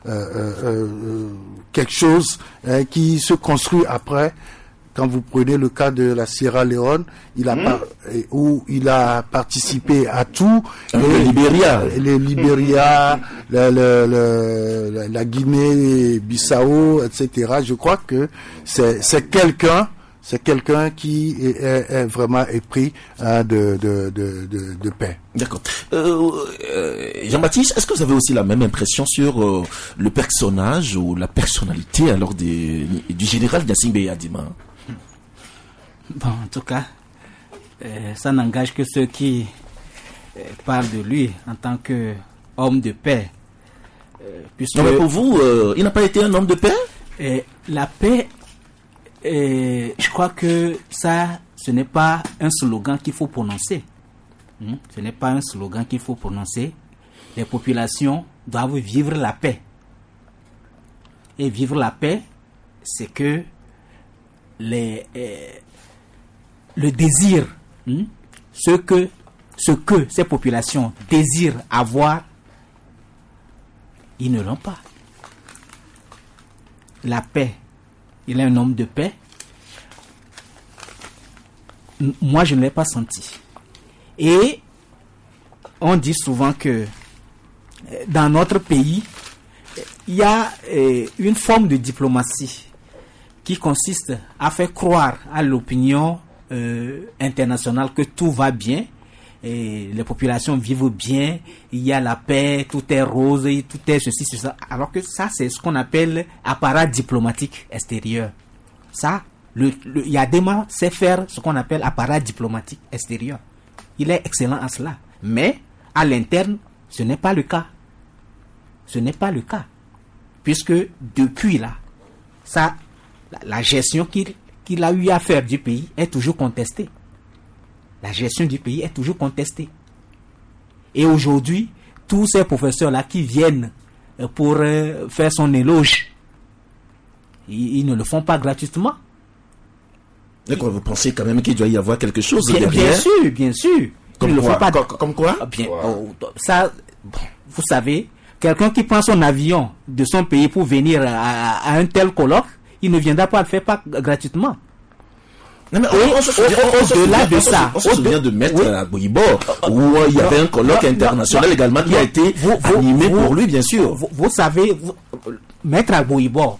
quelque chose qui se construit après. Quand vous prenez le cas de la Sierra Leone, où il a participé à tout,
le
Libéria, la Guinée-Bissau, etc. Je crois que c'est quelqu'un c'est quelqu'un qui est vraiment épris de paix.
D'accord. Jean-Baptiste, est-ce que vous avez aussi la même impression sur le personnage ou la personnalité alors du général Gnassingbé Eyadema?
Bon, en tout cas, ça n'engage que ceux qui parlent de lui en tant qu'homme de paix.
Non, mais pour vous, il n'a pas été un homme de paix?
La paix, je crois que ça, ce n'est pas un slogan qu'il faut prononcer. Ce n'est pas un slogan qu'il faut prononcer. Les populations doivent vivre la paix. Et vivre la paix, c'est que le désir, ce que ces populations désirent avoir, ils ne l'ont pas. La paix, il est un homme de paix. Moi, je ne l'ai pas senti. Et on dit souvent que dans notre pays, il y a une forme de diplomatie qui consiste à faire croire à l'opinion internationale que tout va bien, et les populations vivent bien, il y a la paix, tout est rose, tout est ceci, ça. Alors que ça, c'est ce qu'on appelle appareil diplomatique extérieur. Ça, Eyadema sait faire ce qu'on appelle appareil diplomatique extérieur. Il est excellent à cela. Mais, à l'interne, ce n'est pas le cas. Ce n'est pas le cas. Puisque, depuis là, ça, la gestion qu'il a eu à faire du pays est toujours contestée. La gestion du pays est toujours contestée. Et aujourd'hui, tous ces professeurs-là qui viennent pour faire son éloge, ils ne le font pas gratuitement.
D'accord, vous pensez quand même qu'il doit y avoir quelque chose derrière?
Bien sûr.
Comme quoi? Comme quoi?
Ça, vous savez, quelqu'un qui prend son avion de son pays pour venir à un tel colloque, il ne viendra pas le faire pas gratuitement.
Non, mais au-delà de ça, on se souvient de Maître Agboyibo, où il y avait un colloque international également qui a été animé pour lui, bien sûr.
Vous savez, Maître Agboyibo,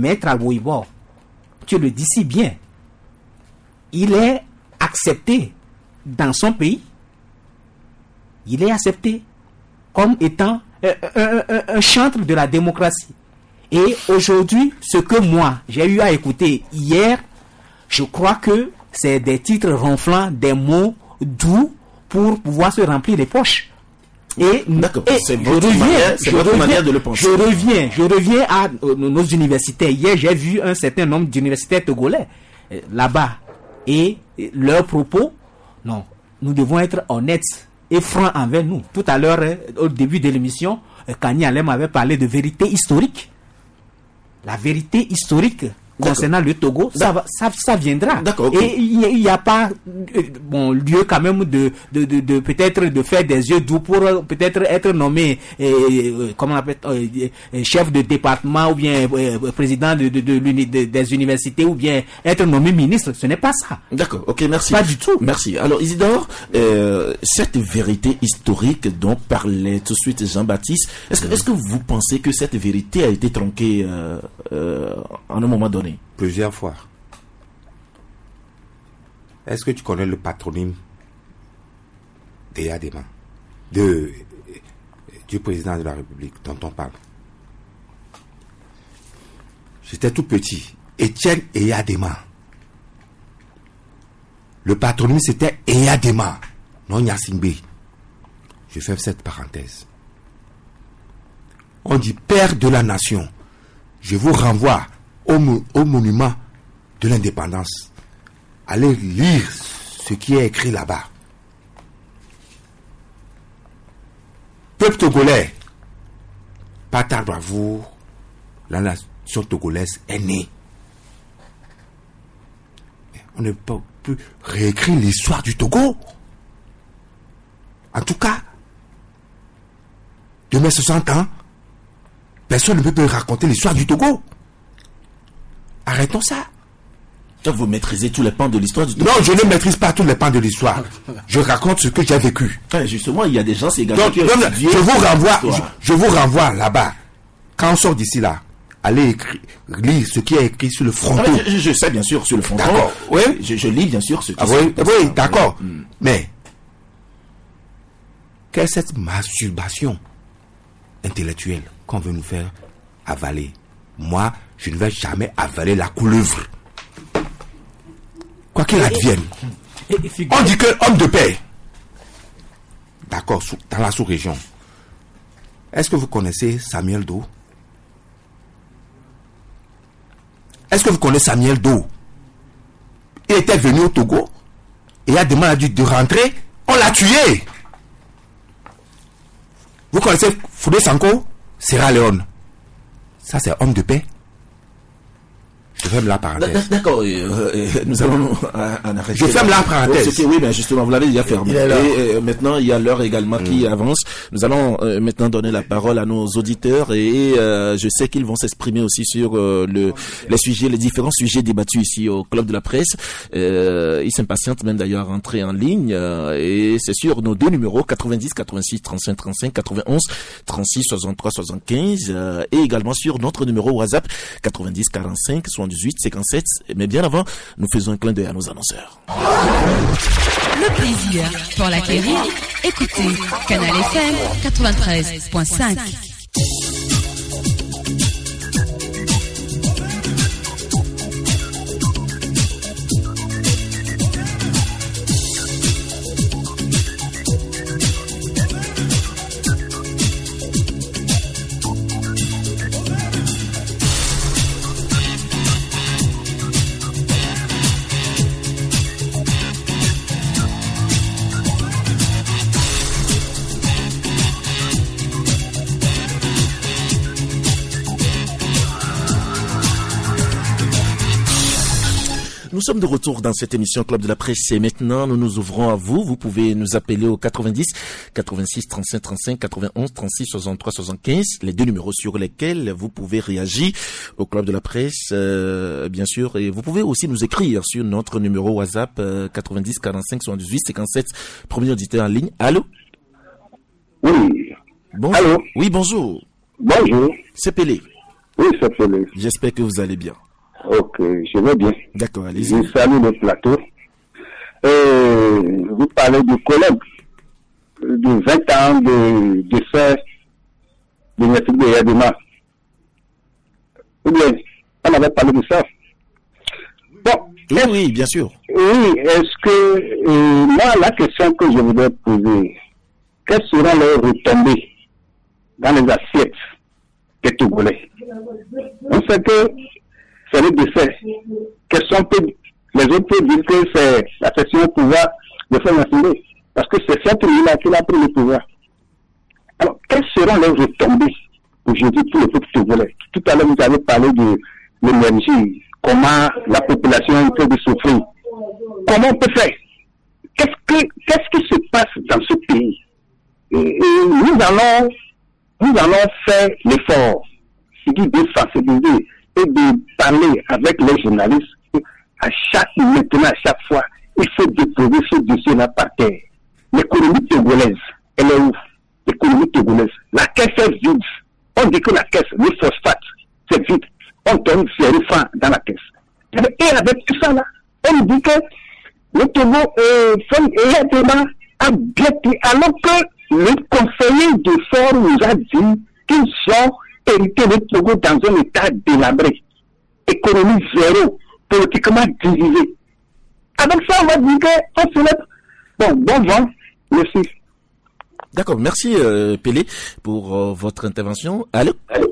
tu le dis si bien, il est accepté dans son pays. Il est accepté comme étant un chantre de la démocratie. Et aujourd'hui, ce que moi, j'ai eu à écouter hier, je crois que c'est des titres ronflants, des mots doux pour pouvoir se remplir les poches. Et
c'est votre manière de le penser.
Je reviens à nos universités. Hier, j'ai vu un certain nombre d'universitaires togolais là-bas. Et leurs propos, non, nous devons être honnêtes et francs envers nous. Tout à l'heure, au début de l'émission, Kani Alem avait parlé de vérité historique. La vérité historique concernant le Togo, ça viendra.
D'accord.
Et il n'y a pas lieu quand même de peut-être de faire des yeux doux pour peut-être être nommé comment on appelle chef de département ou bien président des universités ou bien être nommé ministre. Ce n'est pas ça.
D'accord. Ok, merci.
Pas du tout.
Merci. Alors Isidore, cette vérité historique dont parlait tout de suite Jean-Baptiste, est-ce que vous pensez que cette vérité a été tronquée en un moment donné?
Plusieurs fois. Est-ce que tu connais le patronyme d'Eyadema, du président de la République dont on parle? J'étais tout petit. Étienne Eyadema. Le patronyme c'était Eyadema, non Gnassingbé. Je fais cette parenthèse. On dit père de la nation. Je vous renvoie au monument de l'indépendance. Allez lire ce qui est écrit là-bas. Peuple togolais, pas tard à vous, la nation togolaise est née. On ne peut plus réécrire l'histoire du Togo. En tout cas, de mes 60 ans, personne ne peut raconter l'histoire du Togo. Arrêtons ça.
Donc vous maîtrisez tous les pans de l'histoire du Togo?
Non, je ne maîtrise pas tous les pans de l'histoire. Je raconte ce que j'ai vécu.
Justement, il y a des gens, c'est également
donc, je vous renvoie là-bas. Quand on sort d'ici là, aller lire ce qui est écrit sur le fronton.
Je sais bien sûr sur le fronton.
D'accord, oui.
Je lis bien sûr ce qui
oui, d'accord. Mais, quelle est cette masturbation intellectuelle qu'on veut nous faire avaler? Moi, je ne vais jamais avaler la couleuvre. Quoi qu'il advienne. On dit que homme de paix. D'accord, dans la sous-région. Est-ce que vous connaissez Samuel Doe? Est-ce que vous connaissez Samuel Doe? Il était venu au Togo et a demandé de rentrer. On l'a tué. Vous connaissez Foudé Sanko? Sierra Leone. Ça, c'est homme de paix. Je ferme la parenthèse.
D'accord, nous allons en arrêter.
Je ferme la parenthèse.
Oui, mais justement, vous l'avez déjà fermé. Et maintenant, il y a l'heure également qui avance. Nous allons maintenant donner la parole à nos auditeurs et je sais qu'ils vont s'exprimer aussi sur les différents sujets débattus ici au Club de la Presse. Ils s'impatientent même d'ailleurs à entrer en ligne et c'est sur nos deux numéros 90 86 35 35 91 36 63 75 et également sur notre numéro WhatsApp 90 45 78 57. Mais bien avant, nous faisons un clin d'œil à nos annonceurs.
Le plaisir pour l'acquérir, écoutez Canal FM 93.5.
Nous sommes de retour dans cette émission Club de la Presse et maintenant nous nous ouvrons à vous. Vous pouvez nous appeler au 90 86 35 35 91 36 63 75, les deux numéros sur lesquels vous pouvez réagir au Club de la Presse, bien sûr. Et vous pouvez aussi nous écrire sur notre numéro WhatsApp 90 45 78 57. Premier auditeur en ligne. Allô?
Oui.
Bonjour.
Allô?
Oui, bonjour.
Bonjour.
C'est Pelé.
Oui, c'est Pelé.
J'espère que vous allez bien.
Ok, je vais bien.
D'accord, allez-y.
Je salue le plateau. Vous parlez du collègue de 20 ans de décès de Maître Yadima. Ou bien, on avait parlé de ça. Bon.
Oui, bien sûr.
Oui, est-ce que, moi, la question que je voudrais poser, quelles seront les retombées dans les assiettes des Togolais? On sait que c'est le décès. Les autres peuvent dire que c'est la section au pouvoir de faire l'assemblée. Parce que c'est cette nuit-là qu'il a pris le pouvoir. Alors, quelles seront les retombées aujourd'hui pour le peuple togolais? Tout à l'heure, vous avez parlé de l'énergie, comment la population peut souffrir. Comment on peut faire? Qu'est-ce qui se passe dans ce pays? Et nous allons faire l'effort, c'est-à-dire de sensibiliser et de parler avec les journalistes. Maintenant, à chaque fois, il faut déposer ce dossier-là par terre. L'économie togolaise, elle est où? L'économie togolaise. La caisse est vide. On dit que la caisse, le phosphate, c'est vide. On donne ses enfants dans la caisse. Et avec tout ça là, on dit que le Togo a bien pris, alors que le conseiller de Fort nous a dit qu'ils ont hérité le Togo dans un état délabré. Économie zéro, politiquement divisé. Avec ça, on va dire qu'on se lève. Bon vent, merci.
D'accord, merci Pelé pour votre intervention. Allô?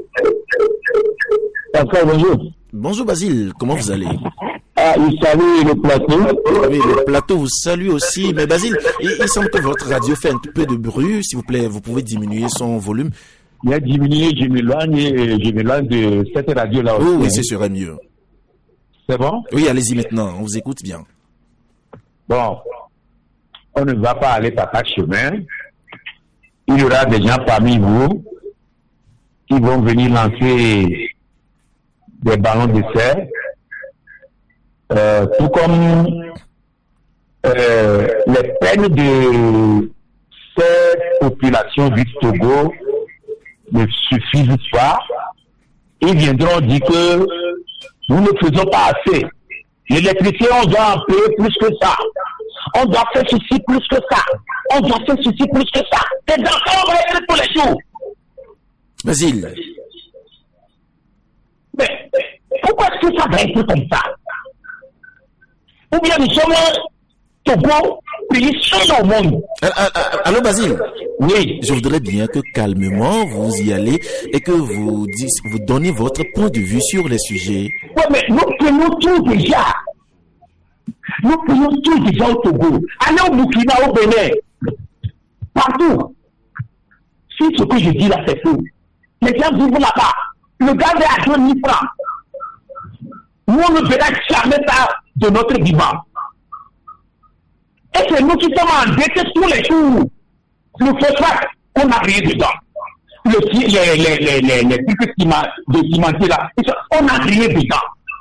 Bonjour.
Bonjour Basile, comment vous allez?
Il salue le plateau.
Oui, le plateau vous salue aussi. Mais Basile, il semble que votre radio fait un peu de bruit. S'il vous plaît, vous pouvez diminuer son volume.
Il a diminué, je m'éloigne de cette radio-là aussi.
Oui, c'est serait mieux.
C'est bon?
Oui, allez-y maintenant, on vous écoute bien.
Bon, on ne va pas aller par quatre chemins. Il y aura des gens parmi vous qui vont venir lancer des ballons de serre, tout comme les peines de ces populations du Togo ne suffisent pas ils viendront dire que nous ne faisons pas assez. L'électricité, on doit en payer plus que ça. On doit faire ceci plus que ça. On doit faire ceci plus que ça. Tes enfants vont être tous les jours.
Basile.
Mais pourquoi est-ce que ça va être comme ça? Ou bien nous sommes Togo, pays seul au monde.
Allô, Basile?
Oui.
Je voudrais bien que calmement vous y allez et que vous donnez votre point de vue sur les sujets.
Oui, mais nous prenons tout déjà. Nous prenons tout déjà au Togo. Allez au Burkina, au Bénin. Partout. Si ce que je dis là, c'est faux. Les gens vivent là-bas. Le gaz est à 2000 francs. Nous, on ne verra jamais ça de notre vivant. Et c'est nous qui sommes endettés tous les jours. Le phosphate, on n'a rien dedans. Les trucs de cimentier là, on n'a rien dedans.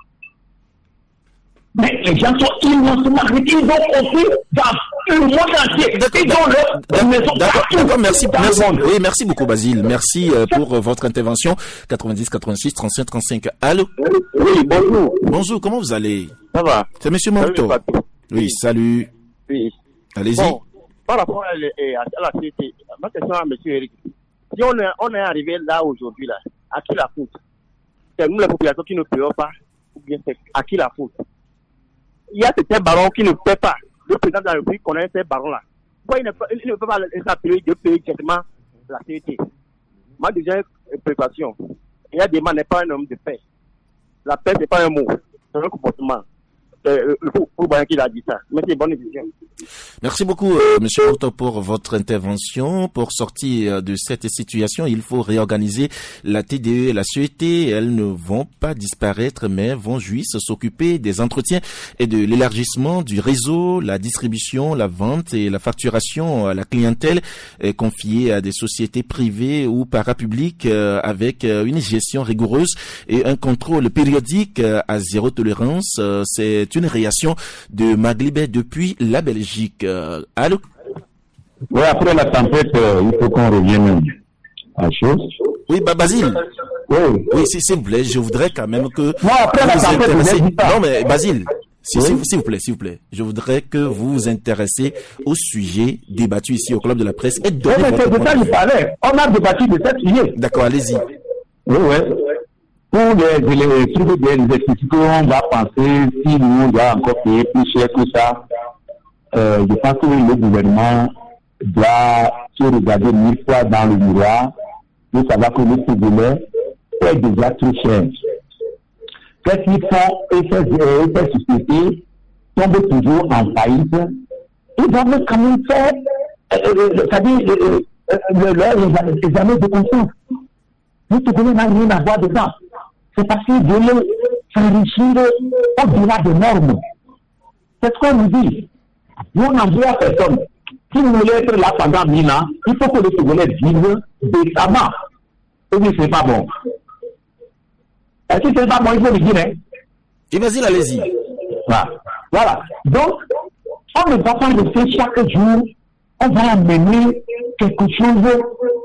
Mais les gens sont immensément riches, ils ont compris dans le monde entier. Ils ont leur maison partout.
D'accord, merci. Oui, merci beaucoup, Basile. Merci pour votre intervention. 90 86 35 35. Allô?
Oui, bonjour.
Bonjour, comment vous allez?
Ça va.
C'est monsieur Manto. Oui, salut.
Oui.
Allez-y.
Bon, par rapport à la CT, ma question à M. Eric. Si on est arrivé là aujourd'hui, là, à qui la faute? C'est nous, les populations, qui ne payons pas, ou bien c'est à qui la faute? Il y a certains barons qui ne paient pas. Le président de la République connaît ces barons-là. Pourquoi il ne peut pas les appeler de payer directement la CT? Ma deuxième préoccupation, il y a des gens n'est pas un homme de paix. La paix, c'est pas un mot, c'est un comportement. Pour bien qu'il a dit ça. Merci, bonne émission.
Merci beaucoup, monsieur Manto, pour votre intervention. Pour sortir de cette situation, il faut réorganiser la TDE et la CET. Elles ne vont pas disparaître, mais vont juste s'occuper des entretiens et de l'élargissement du réseau, la distribution, la vente et la facturation à la clientèle confiée à des sociétés privées ou parapubliques avec une gestion rigoureuse et un contrôle périodique à zéro tolérance. C'est une réaction de Maglibet depuis la Belgique. Allô?
Oui, après la tempête, il faut qu'on revienne à la chose.
Oui, Basile.
Oui,
s'il vous plaît, je voudrais quand même que...
Non, après la tempête,
non, mais Basile, s'il vous plaît. Je voudrais que vous vous intéressiez au sujet débattu ici au Club de la Presse. Et
oui, mais c'est de ça qu'il parlait. On a débattu de cette sujet.
D'accord, allez-y.
Oui. Pour les trucs des explications, on va penser si nous doit encore payer plus cher que ça. Je pense que le gouvernement doit se regarder 1000 fois dans le miroir pour savoir que le Togolais est déjà trop cher. Qu'est-ce qu'ils font? Et ces sociétés tombent toujours en faillite. Ils doivent quand même faire, c'est-à-dire, leur examen de conscience. Le Togolais n'a rien à voir dedans. C'est parce qu'ils veulent s'enrichir au-delà des normes. C'est ce qu'on nous dit. Nous, on n'envoie personne. Si vous voulez être là pendant 1000 ans, il faut que les Togolais vivent décemment. Et bien, c'est pas bon. Et si c'est pas bon, il faut le dire, hein.
Et vas-y, allez-y.
Voilà. Donc, on ne va pas le faire chaque jour. On va amener quelque chose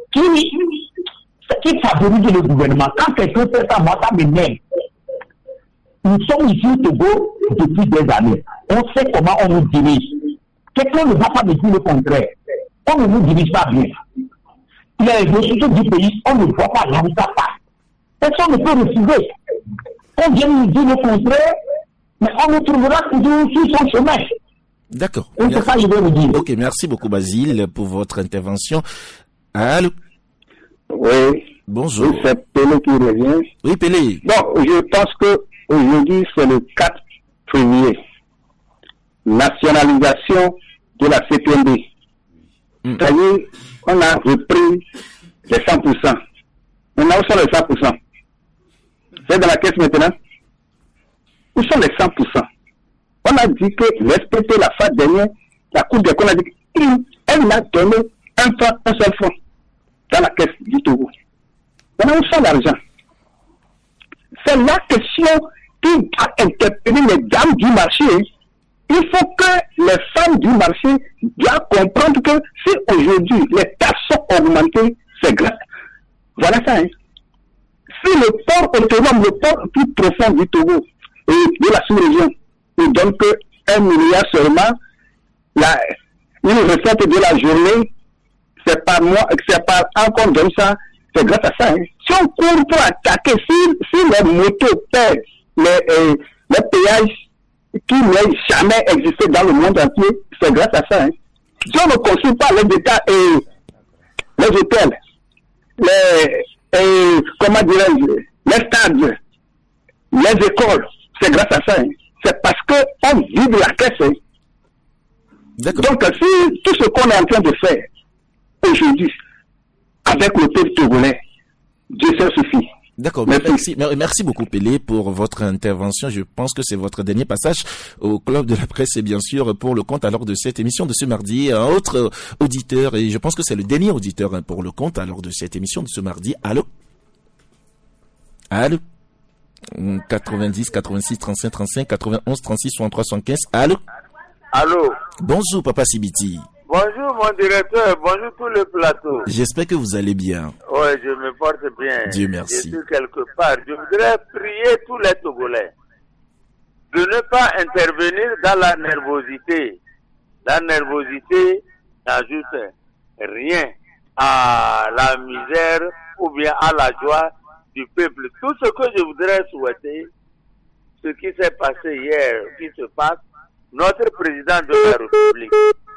qui favorise le gouvernement. Quand quelqu'un fait ça, moi, ça m'énerve. Nous sommes ici au Togo depuis des années. On sait comment on nous dirige. Quelqu'un ne va pas me dire le contraire. On ne nous dirige pas bien. Les ressources du pays, on ne voit pas là où ça passe. Personne ne peut refuser. On vient nous dire le contraire, mais on nous trouvera toujours sur son chemin.
D'accord.
Et c'est ça que je vais vous dire.
Ok, merci beaucoup, Basile, pour votre intervention. Allô?
Oui.
Bonjour.
Oui, c'est Pelé qui revient.
Oui, Pelé.
Bon, je pense que aujourd'hui, c'est le 4 février. Nationalisation de la CPND. C'est-à-dire, on a repris les 100%. Maintenant, où sont les 100%? C'est dans la caisse maintenant? Où sont les 100%? On a dit que respecter la fois dernière, la Cour des comptes a dit qu'elle n'a donné un seul franc dans la caisse du Togo. Maintenant, où sont l'argent? C'est la question qui a interpellé les dames du marché. Il faut que les femmes du marché doivent comprendre que si aujourd'hui les taxes sont augmentées, c'est grave. Voilà ça. Hein. Si
aussi le port autonome, le port plus profond du Togo et de la sous-région. Et donc, 1 milliard seulement, une recette de la journée, c'est par mois, c'est par an qu'on donne ça, c'est grâce à ça. Hein. Si on court pour attaquer, si les motos perdent les péages qui n'ont jamais existé dans le monde entier, c'est grâce à ça. Hein. Si on ne construit pas les États et les hôtels, comment dirais-je, les stades, les écoles, c'est grâce à ça. Hein. C'est parce qu'on vide la caisse. Hein. Donc, si tout ce qu'on est en train de faire aujourd'hui, avec le peuple togolais, Dieu sait suffit.
D'accord, merci beaucoup Pelé pour votre intervention. Je pense que c'est votre dernier passage au Club de la Presse et bien sûr pour le compte alors de cette émission de ce mardi. Un autre auditeur, et je pense que c'est le dernier auditeur pour le compte alors de cette émission de ce mardi. Allô? 90, 86, 35, 35, 91, 36, 63, 75. Allô?
Allô?
Bonjour Papa Sibiti.
Bonjour mon directeur, bonjour tout le plateau.
J'espère que vous allez bien.
Oui, je me porte bien.
Dieu merci.
Je suis quelque part. Je voudrais prier tous les Togolais de ne pas intervenir dans la nervosité. La nervosité n'ajoute rien à la misère ou bien à la joie du peuple. Tout ce que je voudrais souhaiter, ce qui s'est passé hier, qui se passe, notre président de la République.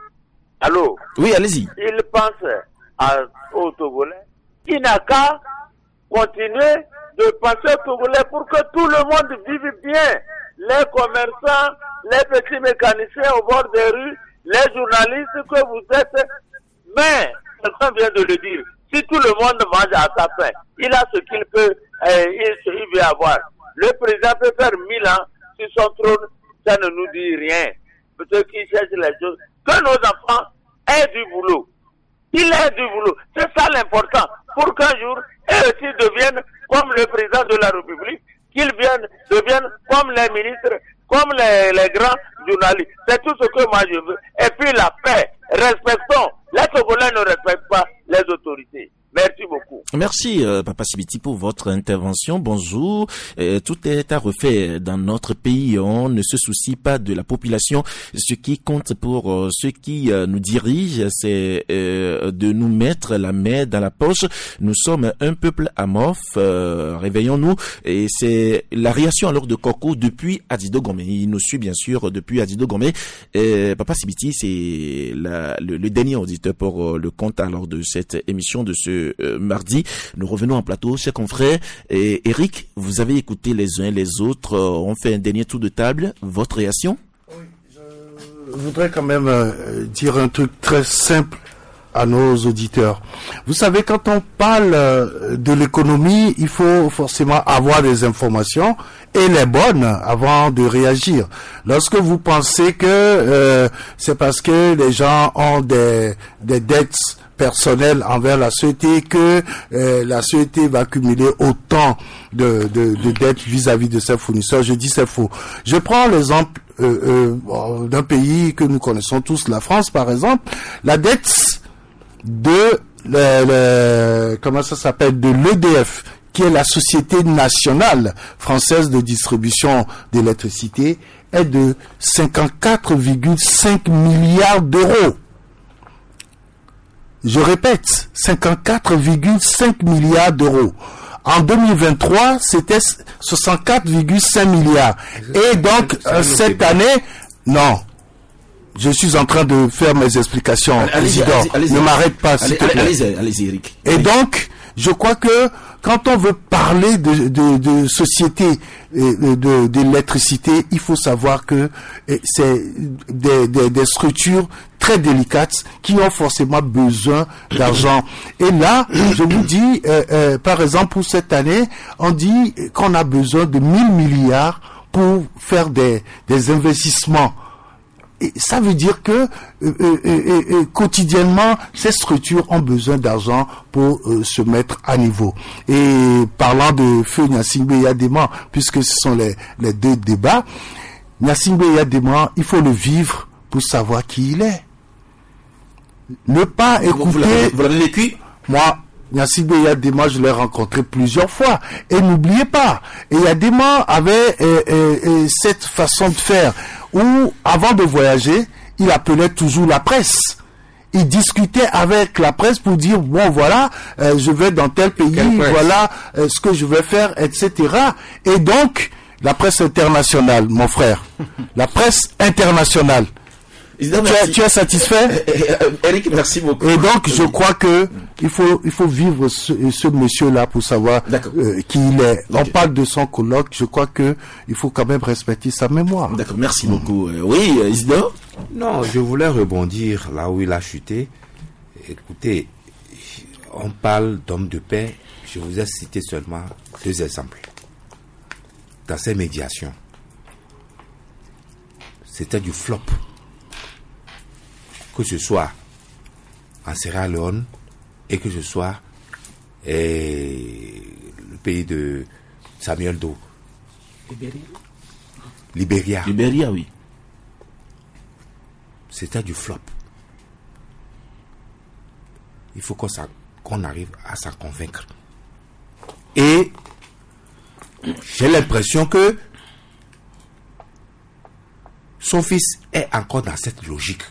Allô?
Oui, allez-y.
Il pense aux Togolais. Il n'a qu'à continuer de penser aux Togolais pour que tout le monde vive bien. Les commerçants, les petits mécaniciens au bord des rues, les journalistes que vous êtes. Mais, quelqu'un vient de le dire, si tout le monde mange à sa faim, il a ce qu'il peut, il veut avoir. Le président peut faire 1000 ans sur son trône, ça ne nous dit rien. Ceux qui cherchent les choses, que nos enfants aient du boulot. Il ait du boulot. C'est ça l'important. Pour qu'un jour, eux aussi deviennent comme le président de la République, qu'ils deviennent comme les ministres, comme les grands journalistes. C'est tout ce que moi je veux. Et puis la paix. Respectons. Les Togolais ne respectent pas les autorités. Merci beaucoup.
Merci Papa Sibiti pour votre intervention. Bonjour. Tout est à refaire dans notre pays. On ne se soucie pas de la population. Ce qui compte pour ceux qui nous dirigent, c'est de nous mettre la main dans la poche. Nous sommes un peuple amorphe. Réveillons-nous. Et c'est la réaction alors de Coco depuis Adido Gomé. Il nous suit bien sûr depuis Adido Gomé. Papa Sibiti, c'est le dernier auditeur pour le compte alors de cette émission de ce mardi. Nous revenons en plateau, chers confrères. Et Eric, vous avez écouté les uns les autres. On fait un dernier tour de table. Votre réaction?
Oui, je voudrais quand même dire un truc très simple à nos auditeurs. Vous savez, quand on parle de l'économie, il faut forcément avoir des informations et les bonnes avant de réagir. Lorsque vous pensez que c'est parce que les gens ont des dettes personnelles envers la société que la société va accumuler autant de dettes vis-à-vis de ses fournisseurs, je dis c'est faux. Je prends l'exemple d'un pays que nous connaissons tous, la France par exemple. La dette de comment ça s'appelle, de l'EDF, qui est la Société nationale française de distribution d'électricité, est de 54,5 milliards d'euros. Je répète, 54,5 milliards d'euros. En 2023, c'était 64,5 milliards. Et donc, cette année, non. Je suis en train de faire mes explications. Président, ne m'arrête pas, s'il te plaît.
Allez-y, Eric.
Et donc, je crois que quand on veut parler de société d'électricité, il faut savoir que c'est des structures très délicates qui ont forcément besoin d'argent. Et là, je vous dis, par exemple, pour cette année, on dit qu'on a besoin de 1000 milliards pour faire des investissements. Et ça veut dire que quotidiennement, ces structures ont besoin d'argent pour se mettre à niveau. Et parlant de feu Gnassingbé Yadema, puisque ce sont les deux débats, Gnassingbé Yadema, il faut le vivre pour savoir qui il est. Ne pas écouter...
Vous l'avez vécu?
Moi, Nyasigbe Yadema, je l'ai rencontré plusieurs fois. Et n'oubliez pas, Yadema avait cette façon de faire où, avant de voyager, il appelait toujours la presse. Il discutait avec la presse pour dire, bon voilà, je vais dans tel pays, voilà ce que je vais faire, etc. Et donc, la presse internationale, mon frère, la presse internationale. Tu es satisfait?
Eric, merci beaucoup.
Et donc, je crois que il faut vivre ce monsieur-là pour savoir qui il est. On parle de son colloque. Je crois que il faut quand même respecter sa mémoire.
D'accord, merci beaucoup. Oui, Isidore?
Non, je voulais rebondir là où il a chuté. Écoutez, on parle d'hommes de paix. Je vous ai cité seulement 2 exemples. Dans ces médiations, c'était du flop. Que ce soit en Sierra Leone et que ce soit le pays de Samuel Doe. Libéria,
oui.
C'était du flop. Il faut qu'on arrive à s'en convaincre. Et j'ai l'impression que son fils est encore dans cette logique.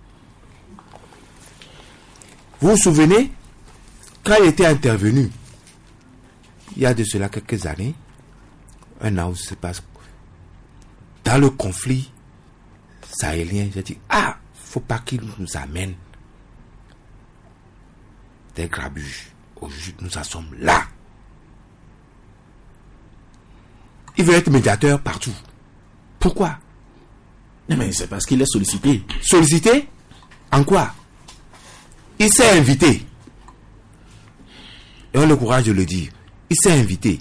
Vous vous souvenez, quand il était intervenu, il y a de cela quelques années, 1 an, je ne sais pas, dans le conflit sahélien, j'ai dit, faut pas qu'il nous amène des grabuges. Aujourd'hui, nous en sommes là. Il veut être médiateur partout. Pourquoi?
Non, mais c'est parce qu'il est sollicité.
Sollicité? En quoi? Il s'est invité. Et on a le courage de le dire. Il s'est invité.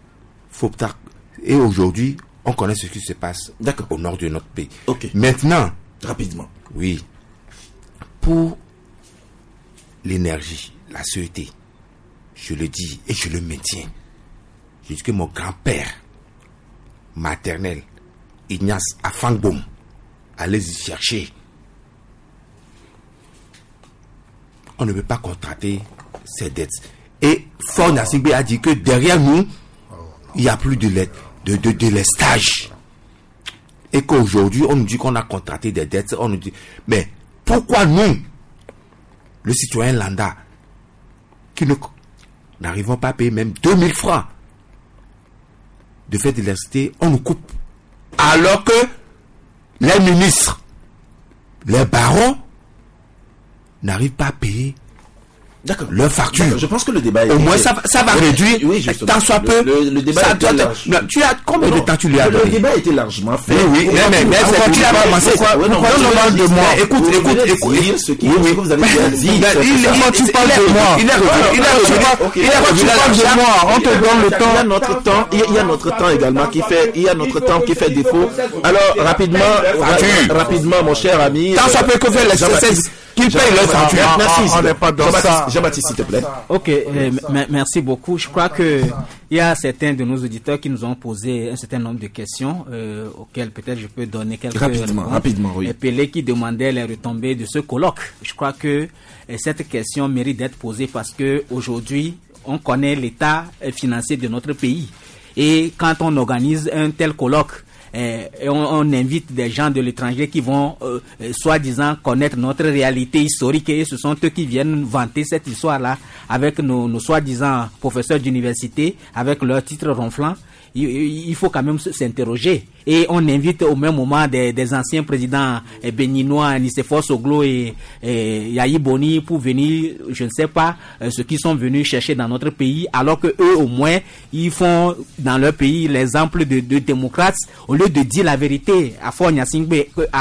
Et aujourd'hui, on connaît ce qui se passe au nord de notre pays. Maintenant,
rapidement.
Oui. Pour l'énergie, la sûreté, je le dis et je le maintiens. Je dis que mon grand-père maternel, Ignace Afangboum, allez y chercher. On ne peut pas contracter ces dettes. Et Fort Nassingbe a dit que derrière nous, il n'y a plus de lestage. Et qu'aujourd'hui, on nous dit qu'on a contracté des dettes. On nous dit, mais pourquoi nous, le citoyen lambda, qui n'arrivons pas à payer même 2000 francs de frais d'électricité, on nous coupe. Alors que les ministres, les barons, n'arrivent pas à payer leur facture.
Je pense que le débat
au moins ça va réduire.
Oui,
tant soit peu.
Le débat était large.
Tu as combien de temps tu lui as donné?
Le débat était largement fait.
Oui, mais tu as commencé quoi? Non, de moi. Écoute.
Ce qui vous avez dit.
Tu parles de moi. Il est revenu de moi. On te donne le temps.
Il y a notre temps également qui fait défaut. Alors rapidement, mon cher ami.
Tant soit peu que fait les qu'ils payent leur facture.
Merci.
On n'est pas dans ça.
Jean-Baptiste, s'il te plaît.
Ok, merci beaucoup. Je crois que il y a certains de nos auditeurs qui nous ont posé un certain nombre de questions auxquelles peut-être je peux donner quelques
rapidement, oui.
Pelé qui demandait les retombées de ce colloque. Je crois que cette question mérite d'être posée parce que aujourd'hui, on connaît l'état financier de notre pays. Et quand on organise un tel colloque, et on invite des gens de l'étranger qui vont soi-disant connaître notre réalité historique et ce sont eux qui viennent vanter cette histoire-là avec nos soi-disant professeurs d'université avec leur titre ronflant. Il faut quand même s'interroger. Et on invite au même moment des anciens présidents béninois, Nicéphore Soglo et Yahi Boni pour venir, je ne sais pas, ce qu'ils sont venus chercher dans notre pays, alors que eux au moins, ils font dans leur pays l'exemple de démocrates, au lieu de dire la vérité à Fort Nassingbe,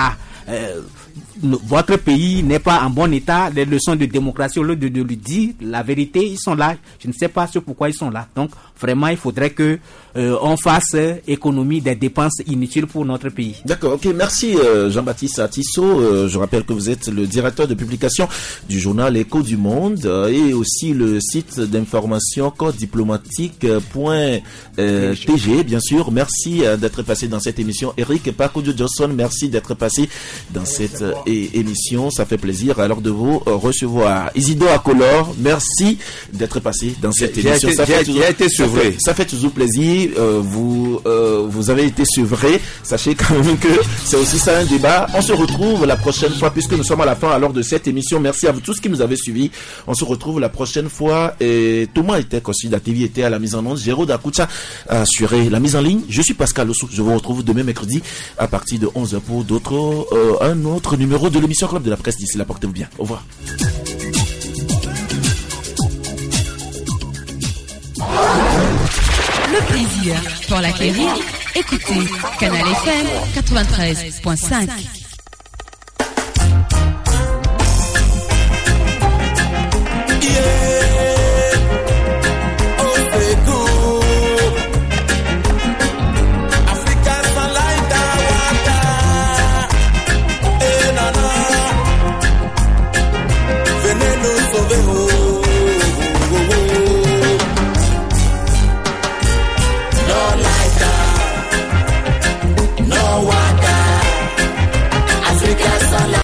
votre pays n'est pas en bon état, les leçons de démocratie, au lieu de lui dire la vérité, ils sont là, je ne sais pas pourquoi ils sont là. Donc, vraiment il faudrait que on fasse économie des dépenses inutiles pour notre pays.
D'accord, ok, merci Jean-Baptiste Atisso. Je rappelle que vous êtes le directeur de publication du journal Écho du Monde et aussi le site d'information corps-diplomatique.tg, bien sûr. Merci d'être passé dans cette émission. Eric Pakoudjo Johnson, merci d'être passé dans cette émission. Ça fait plaisir alors de vous recevoir. Isidore Akolor, merci d'être passé dans cette émission. Ça fait toujours plaisir. Vous avez été sevré. Sachez quand même que c'est aussi ça un débat. On se retrouve la prochaine fois puisque nous sommes à la fin alors de cette émission. Merci à vous tous qui nous avez suivis. On se retrouve la prochaine fois. Et Thomas était aussi, la TV était à la mise en onde. Géraud Dakucha a assuré la mise en ligne. Je suis Pascal Ossou. Je vous retrouve demain mercredi à partir de 11h pour un autre numéro de l'émission Club de la Presse. D'ici là, portez-vous bien. Au revoir.
Le plaisir pour l'acquérir. Écoutez Canal FM 93.5.